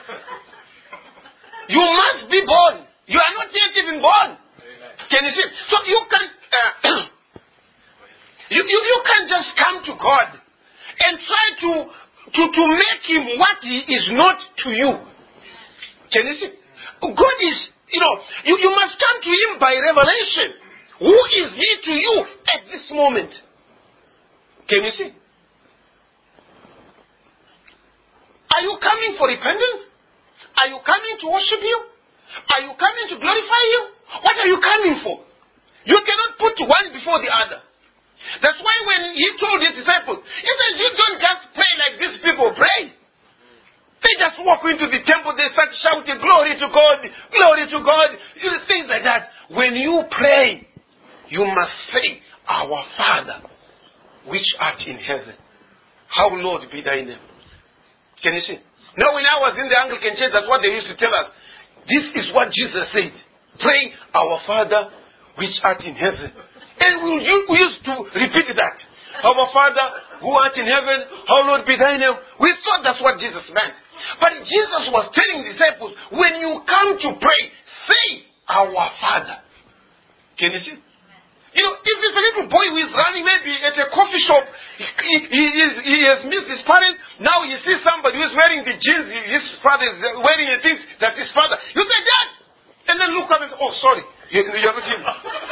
You must be born. You are not yet even born. Can you see? So you can uh, you, you, you can't just come to God and try to, to, to make him what he is not to you. Can you see? God is, you know, you, you must come to him by revelation. Who is he to you at this moment? Can you see? Are you coming for repentance? Are you coming to worship you? Are you coming to glorify you? What are you coming for? You cannot put one before the other. That's why when he told his disciples, he says, you don't just pray like these people pray. They just walk into the temple, they start shouting, glory to God, glory to God, things like that. When you pray, you must say, our Father, which art in heaven, hallowed be thy name. Can you see? Now when I was in the Anglican church, that's what they used to tell us. This is what Jesus said. Pray, our Father, which art in heaven. And we used to repeat that. Our Father, who art in heaven, hallowed be thy name. We thought that's what Jesus meant. But Jesus was telling the disciples, when you come to pray, say, our Father. Can you see? You know, if it's a little boy who is running maybe at a coffee shop, he, he, is, he has missed his parents, now he sees somebody who is wearing the jeans, his father is wearing and thinks that's his father. You say, Dad! And then look up and say, oh, sorry, you, you are not him.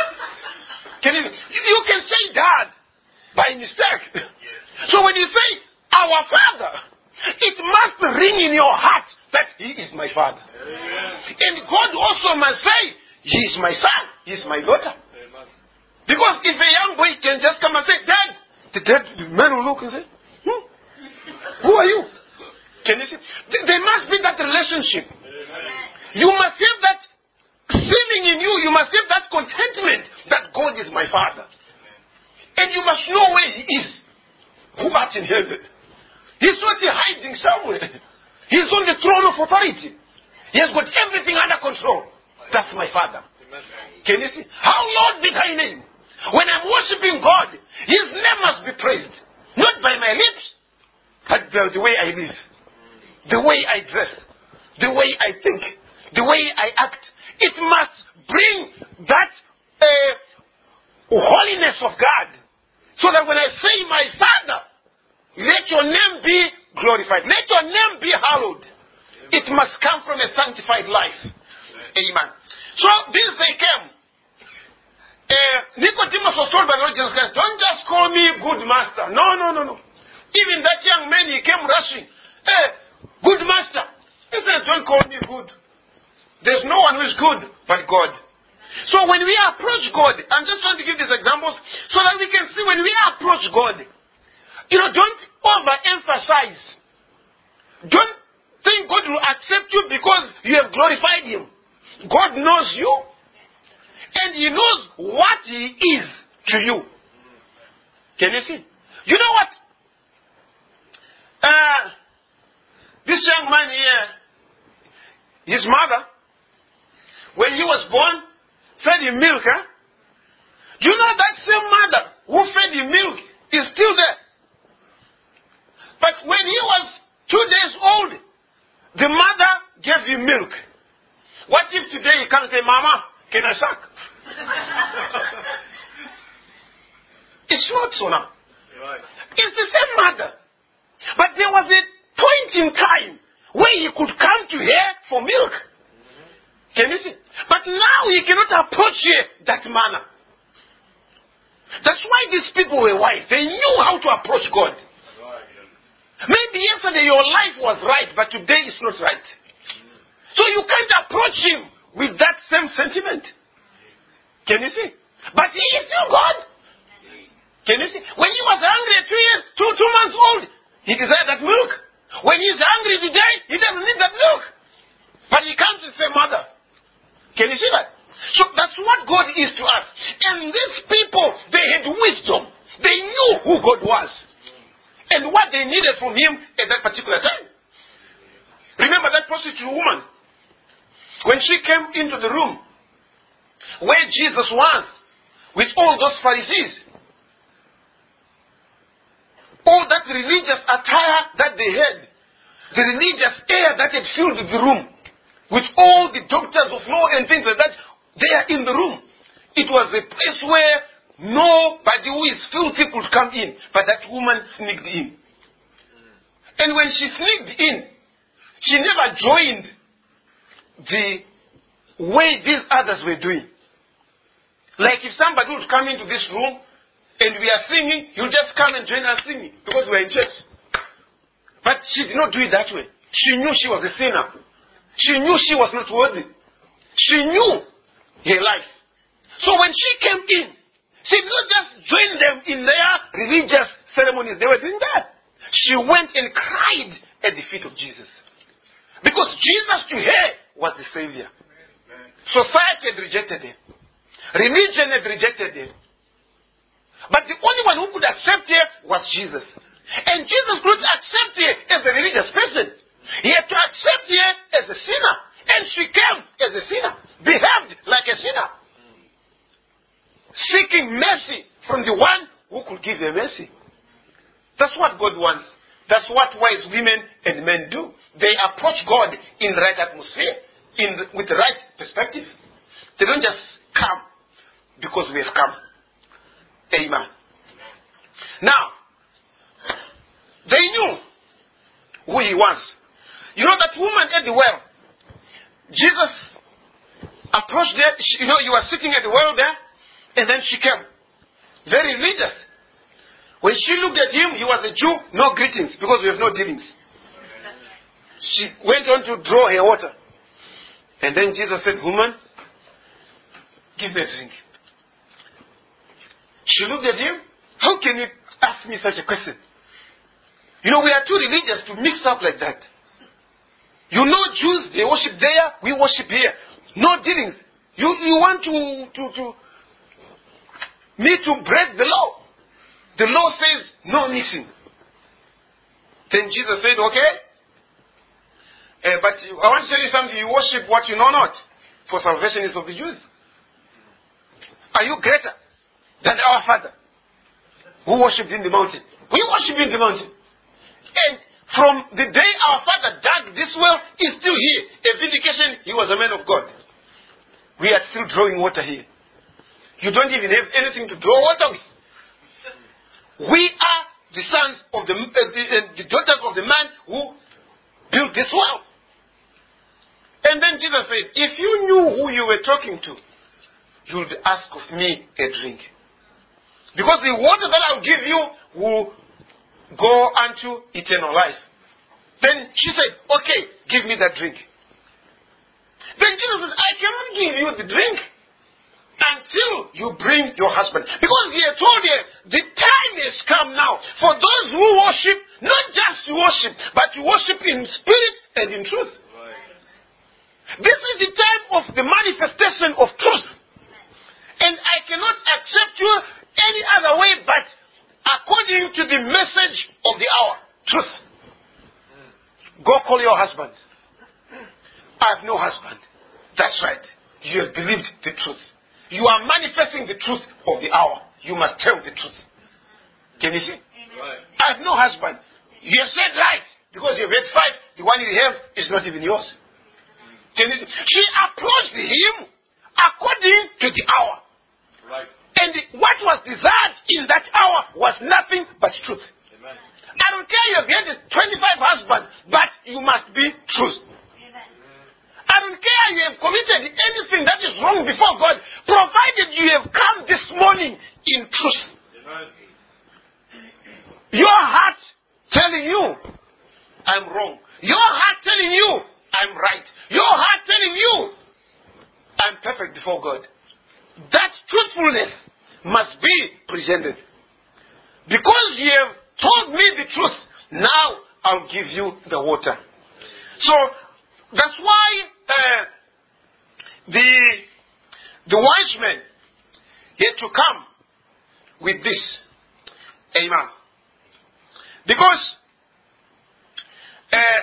Can you, you can say Dad by mistake. So when you say, our Father, it must ring in your heart that he is my father. And God also must say, he is my son, he is my daughter. Because if a young boy can just come and say, Dad, the dad, the man will look and say, hmm? Who are you? Can you see? There must be that relationship. You must have that feeling in you. You must have that contentment that God is my father. And you must know where he is. Who art in heaven. He's not hiding somewhere. He's on the throne of authority. He has got everything under control. That's my father. Can you see? How Lord be thy name? When I'm worshiping God, his name must be praised. Not by my lips, but by the way I live. The way I dress. The way I think. The way I act. It must bring that uh, holiness of God. So that when I say my Father, let your name be glorified. Let your name be hallowed. It must come from a sanctified life. Amen. So this they came. Uh, Nicodemus was told by the Lord Jesus Christ, don't just call me good master. No, no, no, no. Even that young man, he came rushing. Hey, good master. He said, don't call me good. There's no one who is good but God. So when we approach God, I'm just trying to give these examples so that we can see when we approach God, you know, don't overemphasize. Don't think God will accept you because you have glorified him. God knows you. And he knows what he is to you. Can you see? You know what? Uh, this young man here, his mother, when he was born, fed him milk. Huh? You know that same mother who fed him milk is still there. But when he was two days old, the mother gave him milk. What if today he comes and say, Mama, can I suck? It's not so now. Right. It's the same mother. But there was a point in time where he could come to her for milk. Mm-hmm. Can you see? But now he cannot approach her that manner. That's why these people were wise. They knew how to approach God. Right. Maybe yesterday your life was right, but today it's not right. Mm-hmm. So you can't approach him with that same sentiment. Can you see? But he is still God. Can you see? When he was hungry at two years, two, two months old, he desired that milk. When he's hungry today, he doesn't need that milk. But he comes and says, Mother. Can you see that? So that's what God is to us. And these people, they had wisdom. They knew who God was. And what they needed from him at that particular time. Remember that prostitute woman. When she came into the room where Jesus was with all those Pharisees, all that religious attire that they had, the religious air that had filled the room, with all the doctors of law and things like that, they are in the room. It was a place where nobody who is filthy could come in, but that woman sneaked in. And when she sneaked in, she never joined the way these others were doing. Like if somebody would come into this room, and we are singing, you just come and join us singing because we are in church. But she did not do it that way. She knew she was a sinner. She knew she was not worthy. She knew her life. So when she came in, she did not just join them in their religious ceremonies. They were doing that. She went and cried at the feet of Jesus. Because Jesus to her was the Savior. Society had rejected him. Religion had rejected him. But the only one who could accept her was Jesus. And Jesus could accept her as a religious person. He had to accept her as a sinner. And she came as a sinner. Behaved like a sinner. Seeking mercy from the one who could give her mercy. That's what God wants. That's what wise women and men do. They approach God in the right atmosphere. In the, with the right perspective. They don't just come because we have come. Amen. Now, they knew who he was. You know that woman at the well. Jesus approached her. You know, you were sitting at the well there, and then she came. Very religious. When she looked at him, he was a Jew. No greetings, because we have no dealings. She went on to draw her water. And then Jesus said, Woman, give me a drink. She looked at him. How can you ask me such a question? You know, we are too religious to mix up like that. You know Jews, they worship there, we worship here. No dealings. You, you want to, to, to me to break the law. The law says no mixing. Then Jesus said, okay. Uh, but I want to tell you something. You worship what you know not. For salvation is of the Jews. Are you greater than our Father who worshipped in the mountain? We worship in the mountain. And from the day our father dug this well, he's still here. A vindication, he was a man of God. We are still drawing water here. You don't even have anything to draw water with. We are the sons of the, uh, the, uh, the daughters of the man who built this well. And then Jesus said, if you knew who you were talking to, you would ask of me a drink. Because the water that I'll give you will go unto eternal life. Then she said, okay, give me that drink. Then Jesus said, I cannot give you the drink until you bring your husband. Because he had told you, the time has come now for those who worship, not just to worship, but to worship in spirit and in truth. Right. This is the time of the manifestation of truth. And I cannot accept you any other way but according to the message of the hour. Truth. Go call your husband. I have no husband. That's right. You have believed the truth. you are manifesting the truth of the hour. You must tell the truth. Can you see? Right. I have no husband. You have said right because you have had five. The one you have is not even yours. Can you see? She approached him according to the hour. Right. And what was desired in that hour was nothing but truth. Amen. I don't care you have had twenty-five husbands, but you must be truth. I don't care you have committed anything that is wrong before God, provided you have come this morning in truth. Amen. Your heart telling you, I'm wrong. Your heart telling you, I'm right. Your heart telling you, I'm perfect before God. That truthfulness must be presented. Because you have told me the truth, now I'll give you the water. So, that's why uh, the, the wise men had to come with this. Amen. Because uh,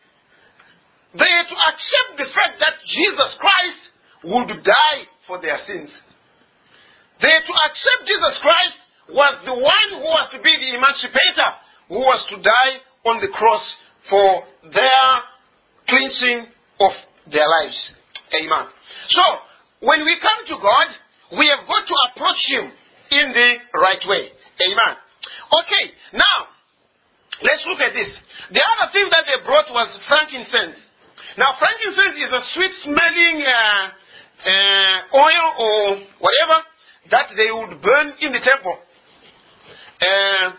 they had to accept the fact that Jesus Christ would die for their sins. They had to accept Jesus Christ was the one who was to be the emancipator, who was to die on the cross for their cleansing of their lives. Amen. So, when we come to God, we have got to approach Him in the right way. Amen. Okay, now, let's look at this. The other thing that they brought was frankincense. Now, frankincense is a sweet-smelling uh, uh, oil or whatever that they would burn in the temple. Uh,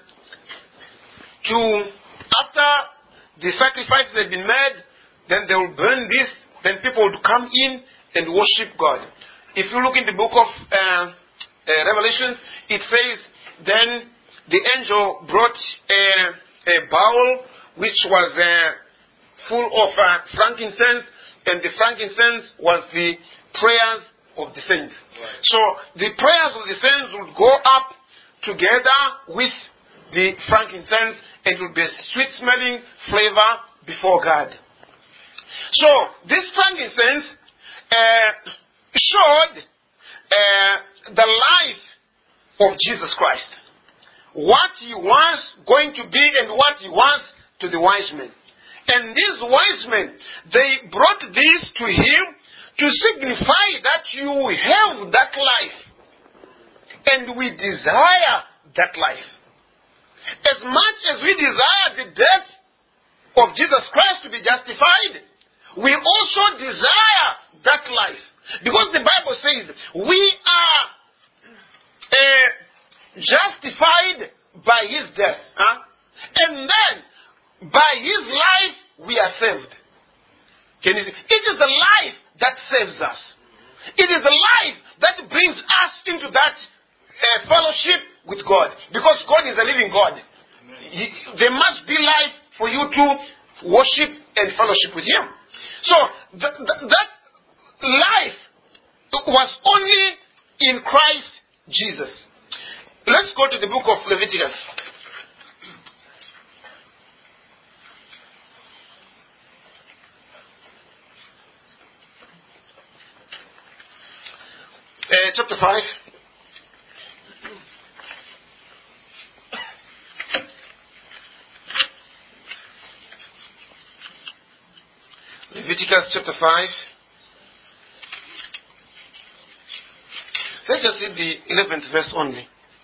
to after the sacrifices had been made, then they would burn this. Then people would come in and worship God. If you look in the book of uh, uh, Revelation, it says, then the angel brought a, a bowl which was uh, full of uh, frankincense, and the frankincense was the prayers of the saints. Right. So the prayers of the saints would go up together with the frankincense, and it would be a sweet-smelling flavor before God. So this frankincense uh, showed uh, the life of Jesus Christ, what He was going to be and what He was to the wise men. And these wise men, they brought this to Him to signify that you have that life. And we desire that life. As much as we desire the death of Jesus Christ to be justified, we also desire that life. Because the Bible says we are uh, justified by His death. Huh? And then, by His life, we are saved. Can you see? It is the life that saves us. It is the life that brings us into that uh, fellowship with God. Because God is a living God. He, there must be life for you to worship and fellowship with Him. So, th- th- that life was only in Christ Jesus. Let's go to the book of Leviticus. Uh, chapter five. Leviticus chapter five. Let's just read the eleventh verse only.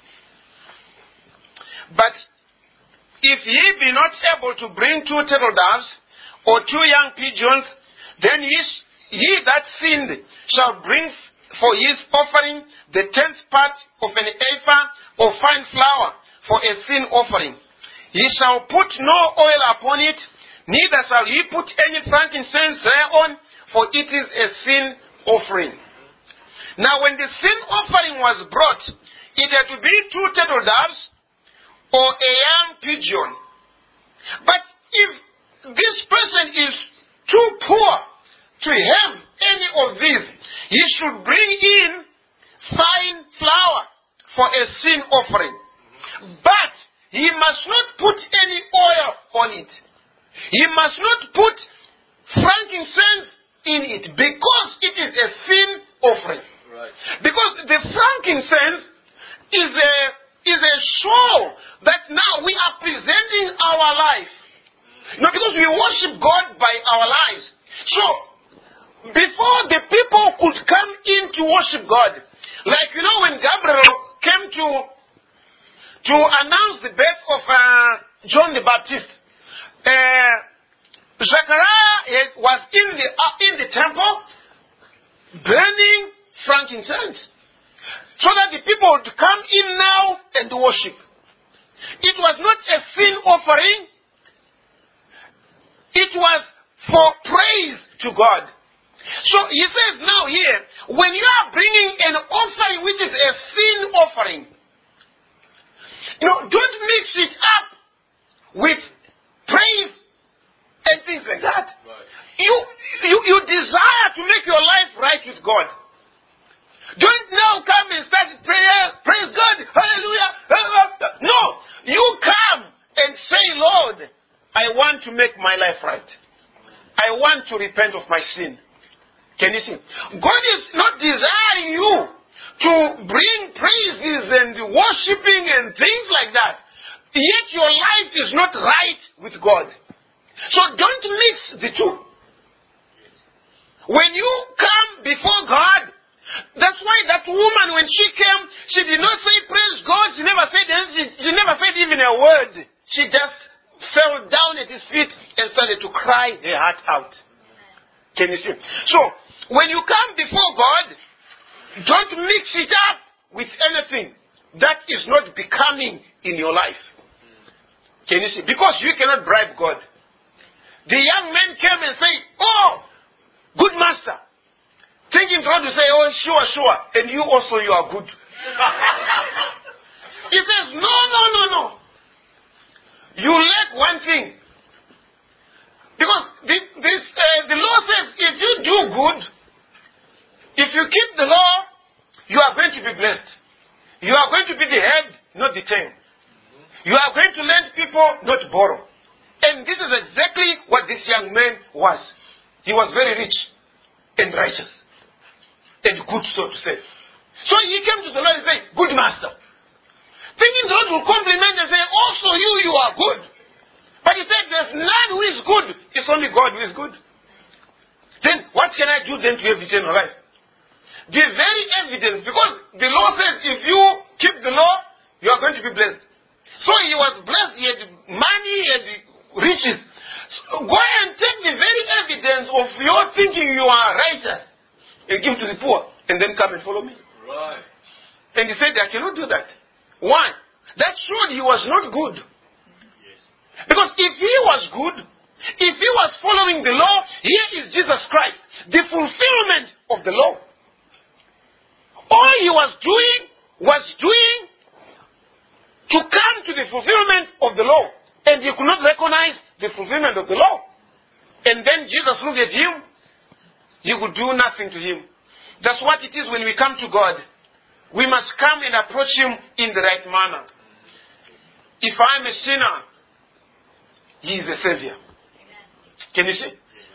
But if ye be not able to bring two turtle doves or two young pigeons, then ye, he that sinned shall bring for his offering the tenth part of an ephah of fine flour for a sin offering. Ye shall put no oil upon it, neither shall ye put any frankincense thereon, for it is a sin offering. Now when the sin offering was brought, it had to be two turtle doves or a young pigeon. But if this person is too poor to have any of these, he should bring in fine flour for a sin offering. But he must not put any oil on it. He must not put frankincense in it, because it is a sin offering. Right. Because the frankincense is a, is a show that now we are presenting our life. No, because we worship God by our lives. So, before the people could come in to worship God, like, you know, when Gabriel came to to announce the birth of uh, John the Baptist, uh, Zechariah was in the uh, in the temple burning frankincense, so that the people would come in now and worship. It was not a sin offering. It was for praise to God. So he says now here, when you are bringing an offering which is a sin offering, you know, don't mix it up with praise and things like that. Right. You, you, you desire to make your life right with God. Don't now come and start prayer, praise God, hallelujah. No, you come and say, Lord, I want to make my life right. I want to repent of my sin. Can you see? God is not desiring you to bring praises and worshipping and things like that. Yet your life is not right with God. So don't mix the two. When you come before God, that's why that woman, when she came, she did not say praise God. She never said anything. She never said even a word. She just fell down at his feet and started to cry her heart out. Can you see? So, when you come before God, don't mix it up with anything that is not becoming in your life. Can you see? Because you cannot bribe God. The young man came and said, oh, good master. Thinking God to say, oh, sure, sure. And you also, you are good. He says, no, no, no, no. You lack one thing. Because the, this, uh, the law says, if you do good, if you keep the law, you are going to be blessed. You are going to be the head, not the tail. You are going to lend people, not borrow. And this is exactly what this young man was. He was very rich and righteous and good, so to say. So he came to the Lord and said, good master. Thinking the Lord will compliment and say, also you, you are good. But he said, there's none who is good. It's only God who is good. Then what can I do then to have eternal life? The very evidence, because the law says if you keep the law, you are going to be blessed. So he was blessed, he had money, he had riches. So go and take the very evidence of your thinking you are righteous and give to the poor, and then come and follow me. Right. And he said, I cannot do that. Why? That showed he was not good. Yes. Because if he was good, if he was following the law, here is Jesus Christ, the fulfillment of the law. All he was doing was doing to come to the fulfillment of the law. And he could not recognize the fulfillment of the law. And then Jesus looked at him. He could do nothing to him. That's what it is when we come to God. We must come and approach him in the right manner. If I'm a sinner, he is a savior. Can you see?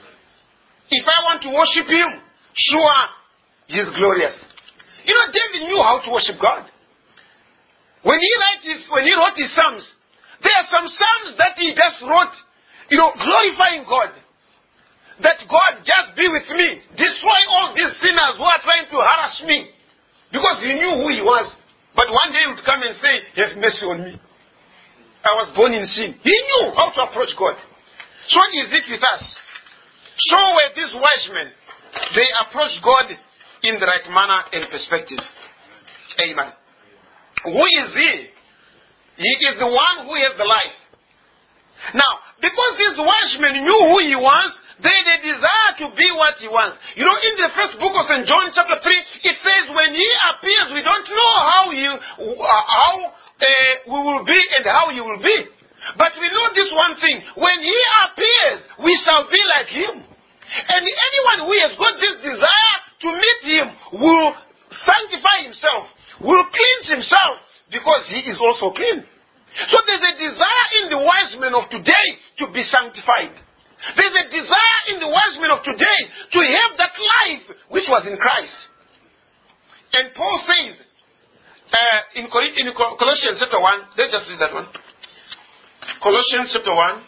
If I want to worship him, sure, he is glorious. You know, David knew how to worship God. When he wrote his, when he wrote his psalms, there are some psalms that he just wrote, you know, glorifying God. That God just be with me. Destroy all these sinners who are trying to harass me. Because he knew who he was. But one day he would come and say, have mercy on me. I was born in sin. He knew how to approach God. So is it with us. So were these wise men. They approached God in the right manner and perspective. Amen. Who is he? He is the one who has the life. Now, because these wise men knew who he was, they had a desire to be what he wants. You know, in the first book of Saint John chapter three, it says when he appears, we don't know how he, uh, how uh, we will be and how he will be. But we know this one thing. When he appears, we shall be like him. And anyone who has got this desire to meet him will sanctify himself, will cleanse himself, because he is also clean. So there's a desire in the wise men of today to be sanctified. There's a desire in the wise men of today to have that life which was in Christ. And Paul says, uh, in, Col- in Col- Colossians chapter one, let's just read that one. Colossians chapter one,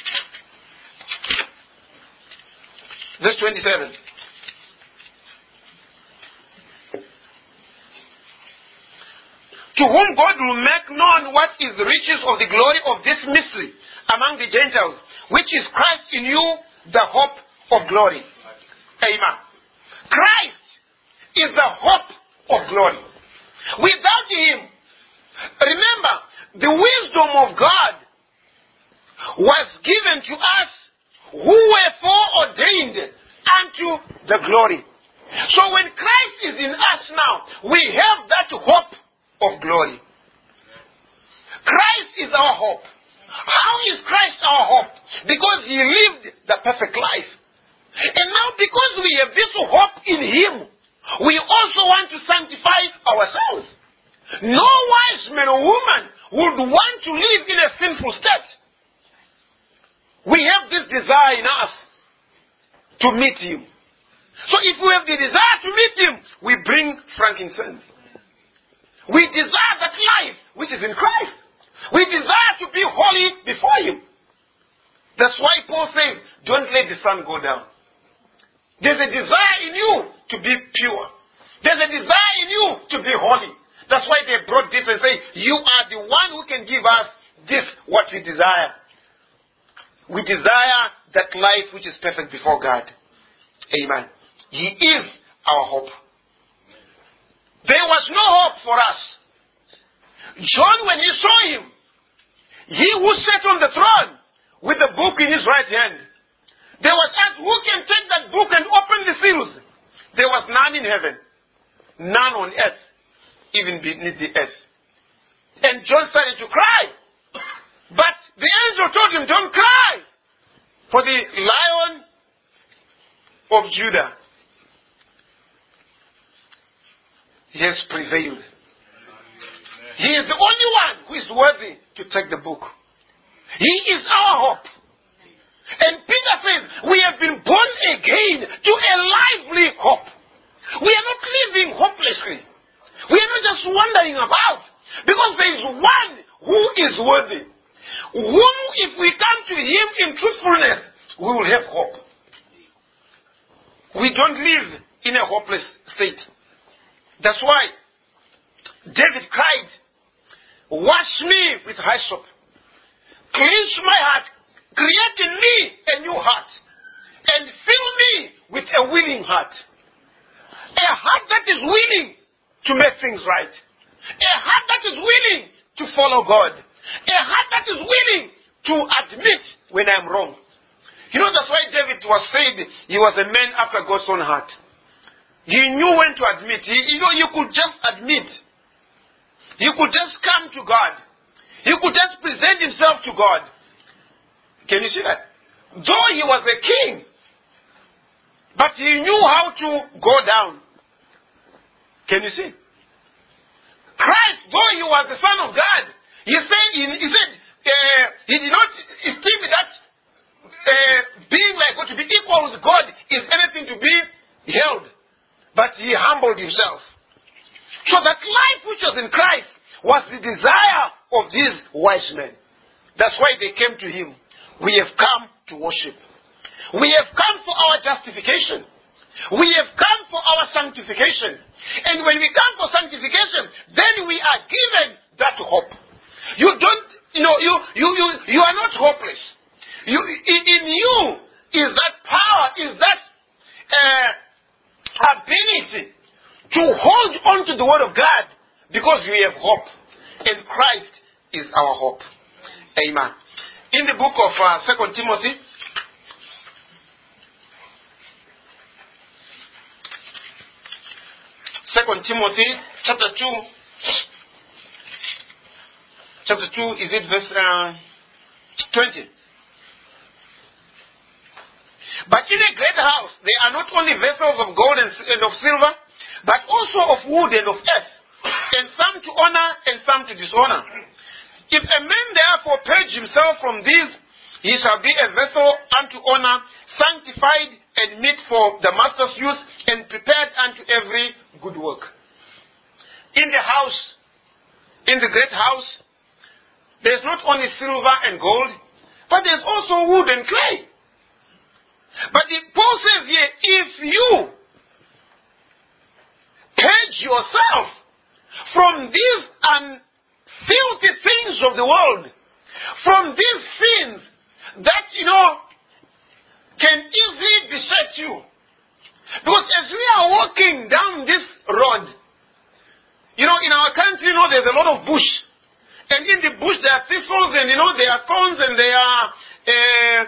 verse twenty-seven. To whom God will make known what is the riches of the glory of this mystery among the Gentiles, which is Christ in you, the hope of glory. Amen. Christ is the hope of glory. Without him, remember, the wisdom of God was given to us who were foreordained unto the glory. So when Christ is in us now, we have that hope of glory. Christ is our hope. How is Christ our hope? Because he lived the perfect life. And now because we have this hope in him, we also want to sanctify ourselves. No wise man or woman would want to live in a sinful state. We have this desire in us to meet him. So if we have the desire to meet him, we bring frankincense. We desire that life which is in Christ. We desire to be holy before him. That's why Paul says, don't let the sun go down. There's a desire in you to be pure. There's a desire in you to be holy. That's why they brought this and say, you are the one who can give us this, what we desire. We desire that life which is perfect before God. Amen. He is our hope. There was no hope for us. John, when he saw him, he who sat on the throne with the book in his right hand, there was asked, who can take that book and open the seals? There was none in heaven, none on earth, even beneath the earth. And John started to cry. But the angel told him, don't cry, for the Lion of Judah, he has prevailed. He is the only one who is worthy to take the book. He is our hope. And Peter says, we have been born again to a lively hope. We are not living hopelessly. We are not just wandering about. Because there is one who is worthy. Whom, if we come to him in truthfulness, we will have hope. We don't live in a hopeless state. That's why David cried, wash me with hyssop, cleanse my heart, create in me a new heart, and fill me with a willing heart. A heart that is willing to make things right. A heart that is willing to follow God. A heart that is willing to admit when I'm wrong. You know, that's why David was said he was a man after God's own heart. He knew when to admit. He, you know, you could just admit. He could just come to God. He could just present himself to God. Can you see that? Though he was a king, but he knew how to go down. Can you see? Christ, though he was the Son of God, he said, he, he said, uh, he did not esteem that uh, being like God, to be equal with God is anything to be held. But he humbled himself. So that life which was in Christ was the desire of these wise men. That's why they came to him. We have come to worship. We have come for our justification. We have come for our sanctification. And when we come for sanctification, then we are given that hope. You don't, you know, you you you, you are not hopeless. You, in, in you is that power, is that uh, ability to hold on to the word of God, because we have hope. And Christ is our hope. Amen. In the book of uh, Second Timothy, Second Timothy, chapter two, chapter two, is it verse uh, twenty? But in a great house, there are not only vessels of gold and, and of silver, but also of wood and of earth, and some to honor and some to dishonor. If a man therefore purge himself from these, he shall be a vessel unto honor, sanctified and meet for the master's use, and prepared unto every good work. in the house, in the great house, there's not only silver and gold, but there's also wood and clay. But the Paul says here, if you purge yourself from these unfilthy things of the world, from these sins that, you know, can easily beset you. Because as we are walking down this road, you know, in our country, you know, there's a lot of bush. And in the bush there are thistles and, you know, there are thorns and there are uh,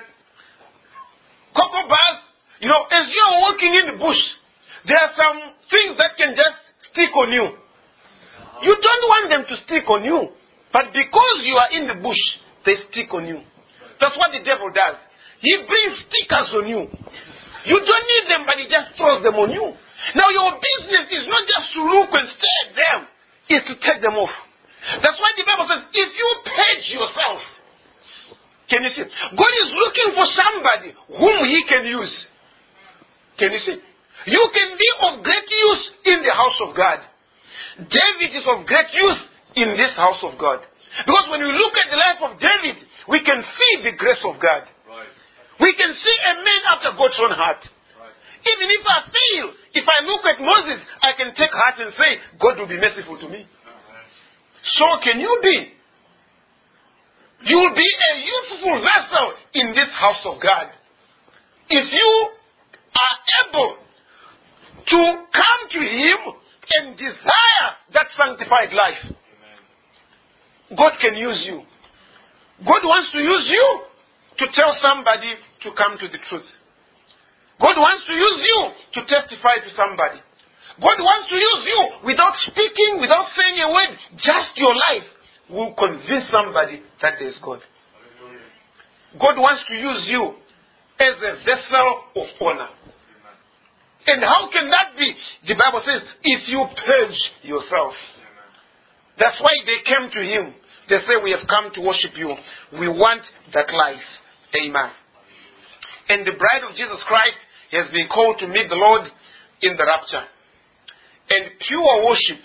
cocoa bars. You know, as you are walking in the bush, there are some things that can just stick on you. You don't want them to stick on you. But because you are in the bush, they stick on you. That's what the devil does. He brings stickers on you. You don't need them, but he just throws them on you. Now your business is not just to look and stare at them. It's to take them off. That's why the Bible says, if you purge yourself, can you see? God is looking for somebody whom he can use. Can you see? You can be of great use in the house of God. David is of great use in this house of God. Because when we look at the life of David, we can see the grace of God. Right. We can see a man after God's own heart. Right. Even if I fail, if I look at Moses, I can take heart and say, God will be merciful to me. So can you be. You will be a useful vessel in this house of God. If you are able to come to him and desire that sanctified life, Amen. God can use you. God wants to use you to tell somebody to come to the truth. God wants to use you to testify to somebody. God wants to use you without speaking, without saying a word. Just your life will convince somebody that there is God. Hallelujah. God wants to use you as a vessel of honor. Amen. And how can that be? The Bible says, if you purge yourself. Amen. That's why they came to him. They say, we have come to worship you. We want that life. Amen. And the bride of Jesus Christ has been called to meet the Lord in the rapture. And pure worship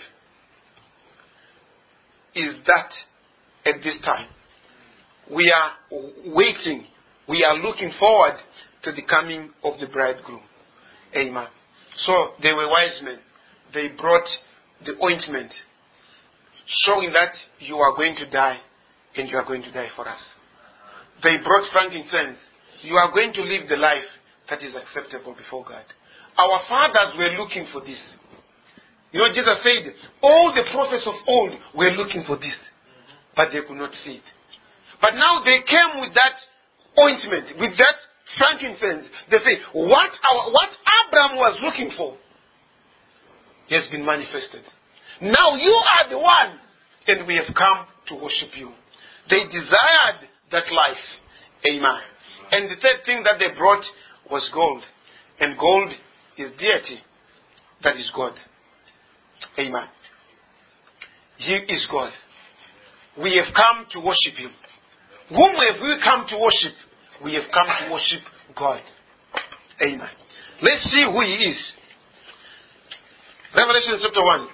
is that at this time. We are waiting. We are looking forward to the coming of the bridegroom. Amen. So they were wise men. They brought the ointment, showing that you are going to die and you are going to die for us. They brought frankincense. You are going to live the life that is acceptable before God. Our fathers were looking for this. You know, Jesus said, all the prophets of old were looking for this, but they could not see it. But now they came with that ointment, with that frankincense. They say, what our, what Abraham was looking for has been manifested. Now you are the one, and we have come to worship you. They desired that life. Amen. And the third thing that they brought was gold. And gold is deity. That is God. Amen. He is God. We have come to worship him. Whom have we come to worship? We have come to worship God. Amen. Let's see who he is. Revelation chapter one.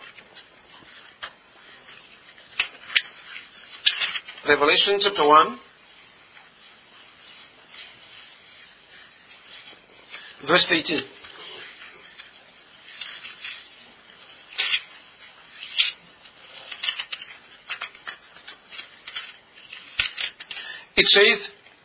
Revelation chapter one. Verse eighteen. It says,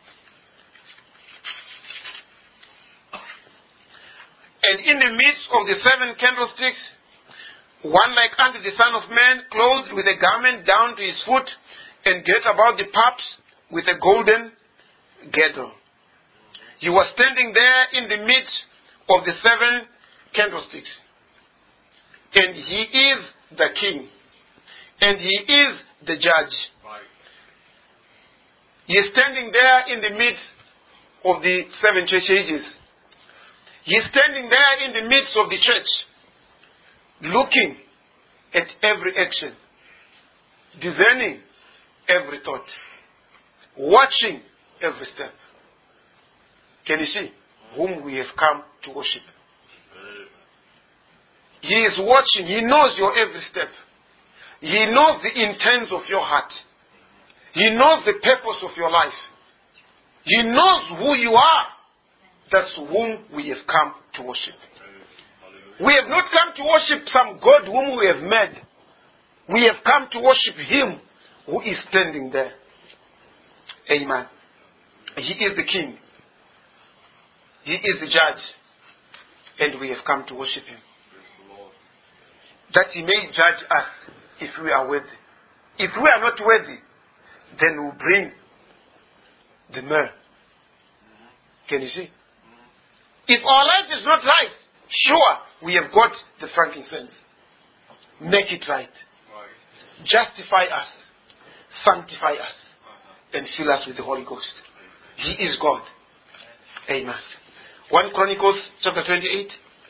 and in the midst of the seven candlesticks, one like unto the Son of Man, clothed with a garment down to his foot, and girt about the paps with a golden girdle. He was standing there in the midst of the seven candlesticks. And he is the king. And he is the judge. Right. He is standing there in the midst of the seven church ages. He is standing there in the midst of the church, looking at every action, discerning every thought, watching every step. Can you see whom we have come to worship? He is watching. He knows your every step. He knows the intents of your heart. He knows the purpose of your life. He knows who you are. That's whom we have come to worship. We have not come to worship some God whom we have made. We have come to worship Him who is standing there. Amen. He is the King. He is the Judge. And we have come to worship Him. That He may judge us if we are worthy. If we are not worthy, then we'll bring the myrrh. Can you see? If our life is not right, sure, we have got the frankincense. Make it right. Justify us. Sanctify us. And fill us with the Holy Ghost. He is God. Amen. First Chronicles chapter twenty-eight.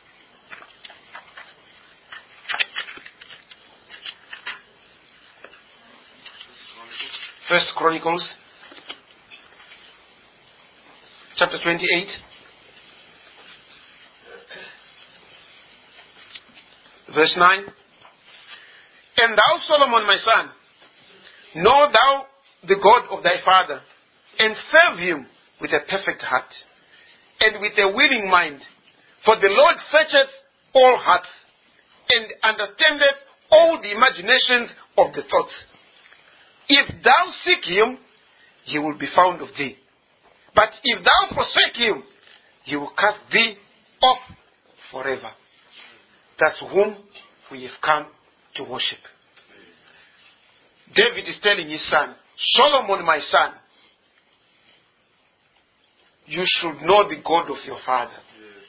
First Chronicles chapter twenty-eight. Verse nine. And thou, Solomon, my son, know thou the God of thy father, and serve Him with a perfect heart, and with a willing mind. For the Lord searcheth all hearts, and understandeth all the imaginations of the thoughts. If thou seek Him, He will be found of thee. But if thou forsake Him, He will cast thee off forever. That's whom we have come to worship. David is telling his son, Solomon, my son, you should know the God of your father. Yes.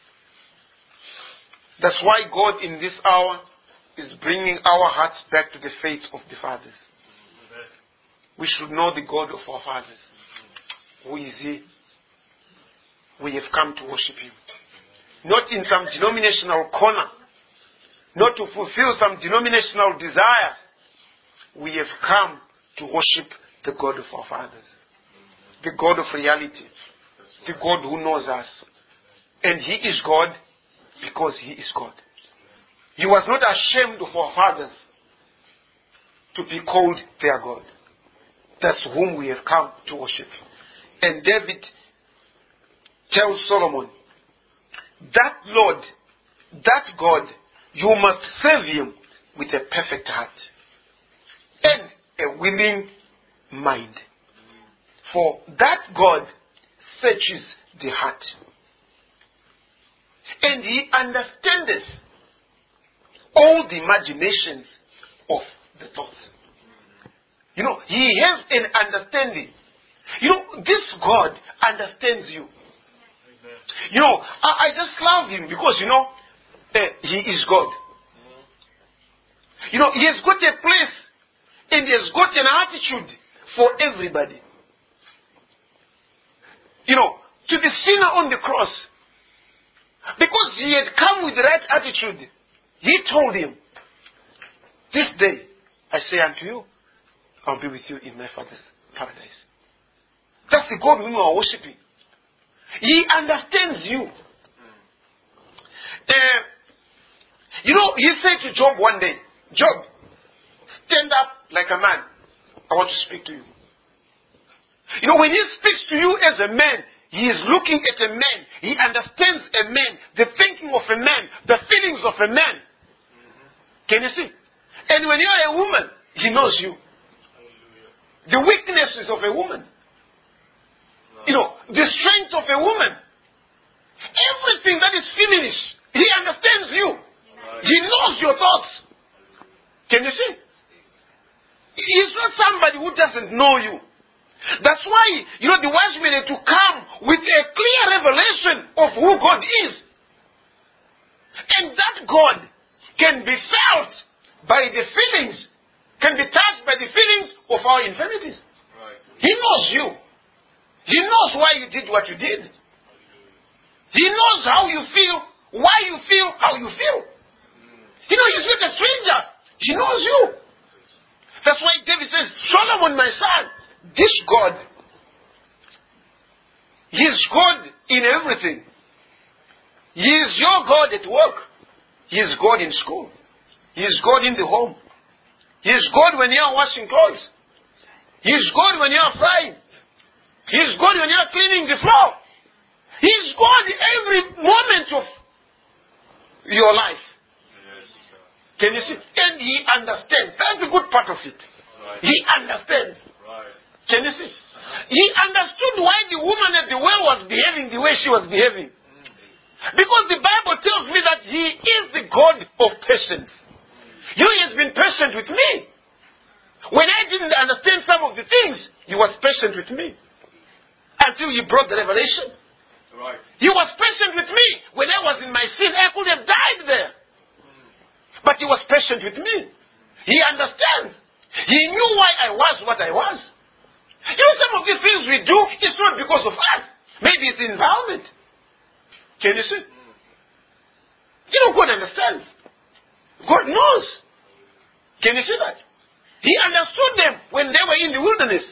That's why God in this hour is bringing our hearts back to the faith of the fathers. We should know the God of our fathers. Who is He? We have come to worship Him. Not in some denominational corner. Not to fulfill some denominational desire. We have come to worship the God of our fathers. The God of reality. The God who knows us. And He is God because He is God. He was not ashamed of our fathers to be called their God. That's whom we have come to worship. And David tells Solomon, that Lord, that God, you must serve Him with a perfect heart and a willing mind. For that God searches the heart. And He understandeth all the imaginations of the thoughts. You know, He has an understanding. You know, this God understands you. Amen. You know, I, I just love Him because, you know, uh, He is God. You know, He has got a place and He has got an attitude for everybody. You know, to the sinner on the cross, because He had come with the right attitude, He told him, this day I say unto you, I'll be with you in my Father's paradise. That's the God whom you are worshipping. He understands you. Uh, you know, He said to Job one day, Job, stand up like a man. I want to speak to you. You know, when He speaks to you as a man, He is looking at a man. He understands a man, the thinking of a man, the feelings of a man. Can you see? And when you are a woman, He knows you. The weaknesses of a woman. You know, the strength of a woman. Everything that is feminine, He understands you. He knows your thoughts. Can you see? He is not somebody who doesn't know you. That's why, you know, the wise men had to come with a clear revelation of who God is. And that God can be felt by the feelings, can be touched by the feelings of our infirmities. Right. He knows you. He knows why you did what you did. He knows how you feel, why you feel, how you feel. You know, He's not a stranger. He knows you. That's why David says, Solomon, my son, this God, He is God in everything. He is your God at work. He is God in school. He is God in the home. He's God when you are washing clothes. He's God when you are frying. He's God when you are cleaning the floor. He's God every moment of your life. Yes. Can you see? And he understands. That's the good part of it. Right. He understands. Right. Can you see? He understood why the woman at the well was behaving the way she was behaving. Because the Bible tells me that he is the God of patience. You, he has been patient with me. When I didn't understand some of the things, he was patient with me. Until he brought the revelation. Right. He was patient with me. When I was in my sin, I could have died there. But he was patient with me. He understands. He knew why I was what I was. You know, some of these things we do, it's not because of us. Maybe it's the environment. Can you see? You know, God understands. God knows. Can you see that? He understood them when they were in the wilderness.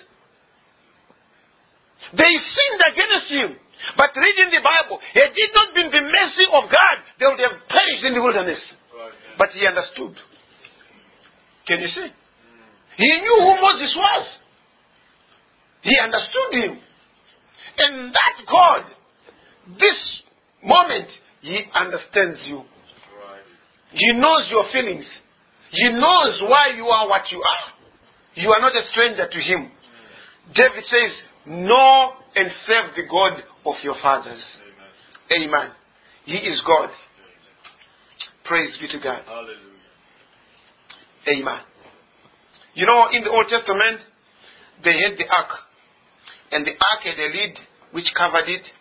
They sinned against him. But reading the Bible, had it not been the mercy of God, they would have perished in the wilderness. Right. Yeah. But he understood. Can you see? He knew who Moses was. He understood him. And that God, this moment, he understands you. Right. He knows your feelings. He knows why you are what you are. You are not a stranger to him. David says, know and serve the God of your fathers. Amen. Amen. He is God. Praise be to God. Hallelujah. Amen. You know, in the Old Testament, they had the ark. And the ark had a lid which covered it.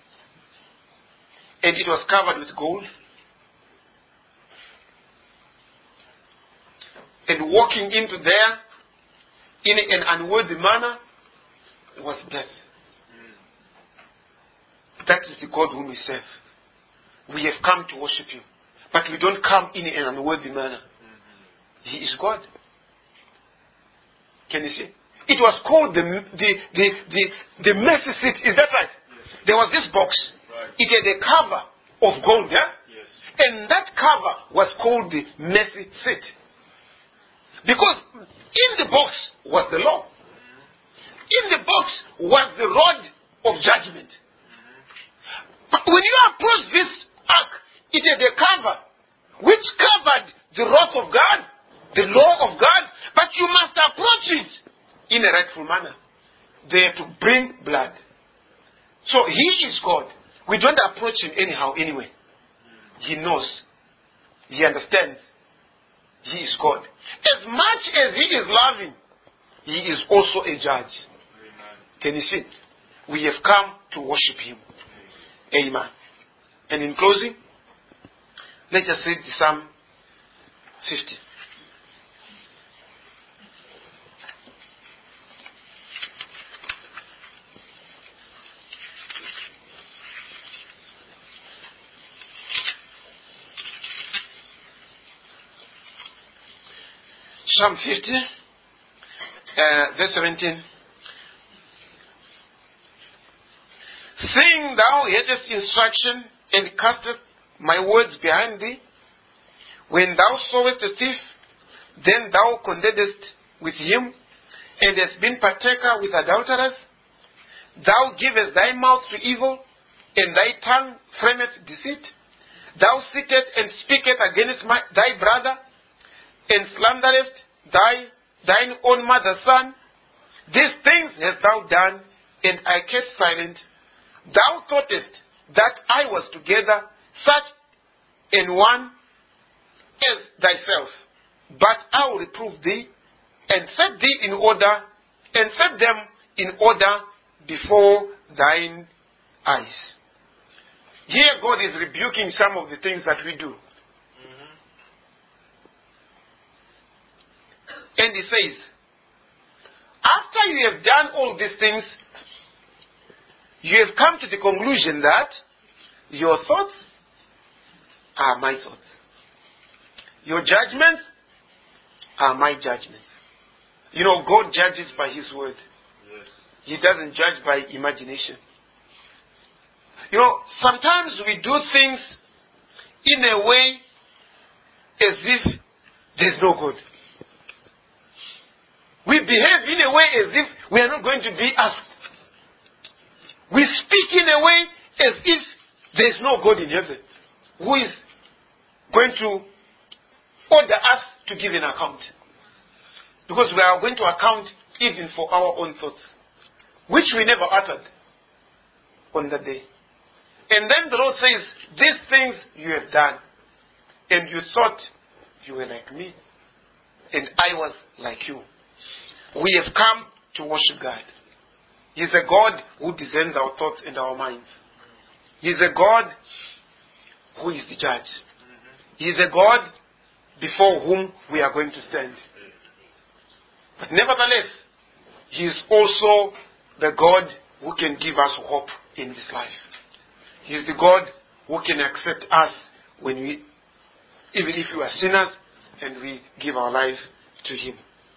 And it was covered with gold. And walking into there in an unworthy manner was death. That is the God whom we serve. We have come to worship him. But we don't come in an unworthy manner. He is God. Can you see? It was called the the the the, the mercy seat. Is that right? Yes. There was this box. Right. It had a cover of gold, yeah? Yes. And that cover was called the mercy seat. Because in the box was the law. In the box was the rod of judgment. But when you approach this ark, it had a cover which covered the wrath of God, the law of God, but you must approach it in a rightful manner. They have to bring blood. So he is God. We don't approach him anyhow, anyway. He knows. He understands. He is God. As much as he is loving, he is also a judge. Amen. Can you see? We have come to worship him. Amen. And in closing, let's just read Psalm fifty. Psalm fifty, uh, verse seventeen. Seeing thou hatest instruction and castest my words behind thee, when thou sawest a thief, then thou contendest with him, and hast been partaker with adulterers. Thou givest thy mouth to evil, and thy tongue frameth deceit. Thou sittest and speakest against my, thy brother, and slanderest thy thine own mother's son. These things hast thou done, and I kept silent. Thou thoughtest that I was together such an one as thyself. But I will reprove thee, and set thee in order, and set them in order before thine eyes. Here God is rebuking some of the things that we do. Mm-hmm. And he says, after you have done all these things, you have come to the conclusion that your thoughts are my thoughts. Your judgments are my judgments. You know, God judges by his word. Yes. He doesn't judge by imagination. You know, sometimes we do things in a way as if there's no God. We behave in a way as if we are not going to be asked. We speak in a way as if there is no God in heaven who is going to order us to give an account. Because we are going to account even for our own thoughts, which we never uttered on that day. And then the Lord says, these things you have done, and you thought you were like me, and I was like you. We have come to worship God. He is a God who discerns our thoughts and our minds. He is a God who is the judge. He is a God before whom we are going to stand. But nevertheless, He is also the God who can give us hope in this life. He is the God who can accept us when we, even if we are sinners, and we give our life to Him.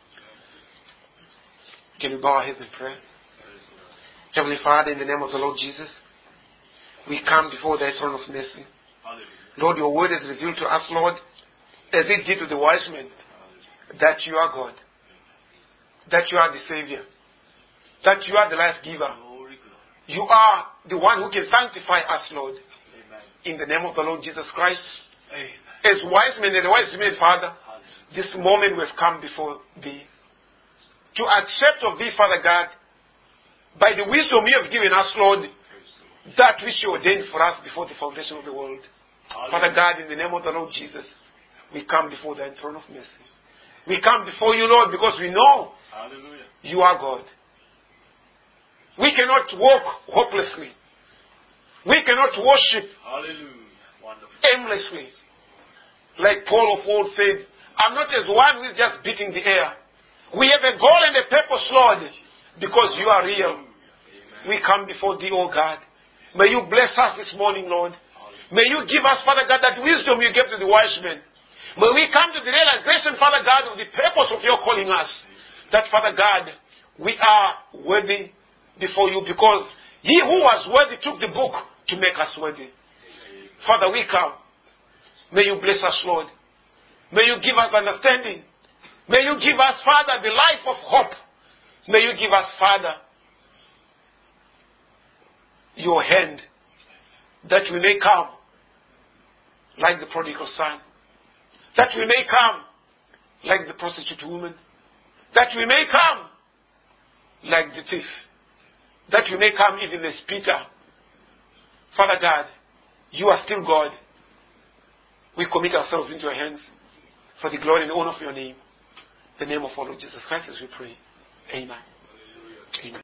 Can we bow our heads in prayer? Heavenly Father, in the name of the Lord Jesus, we come before Thy throne of mercy. Lord, Your word is revealed to us, Lord, as it did to the wise men, that You are God, that You are the Savior, that You are the life giver. You are the one who can sanctify us, Lord. In the name of the Lord Jesus Christ, as wise men and wise men, Father, this moment we have come before Thee to accept of Thee, Father God, by the wisdom You have given us, Lord, that which You ordained for us before the foundation of the world. Hallelujah. Father God, in the name of the Lord Jesus, we come before Thy throne of mercy. We come before You, Lord, because we know Hallelujah. You are God. We cannot walk hopelessly. We cannot worship Hallelujah. Aimlessly. Like Paul of old said, I'm not as one who is just beating the air. We have a goal and a purpose, Lord, because You are real. Amen. We come before Thee, O God. May You bless us this morning, Lord. May You give us, Father God, that wisdom You gave to the wise men. May we come to the realization, Father God, of the purpose of Your calling us. That, Father God, we are worthy before You, because He who was worthy took the book to make us worthy. Father, we come. May You bless us, Lord. May You give us understanding. May You give us, Father, the life of hope. May You give us, Father, Your hand, that we may come like the prodigal son, that we may come like the prostitute woman, that we may come like the thief, that we may come even as Peter. Father God, You are still God. We commit ourselves into Your hands for the glory and honor of Your name. In the name of our Lord Jesus Christ as we pray. Amen. Amen.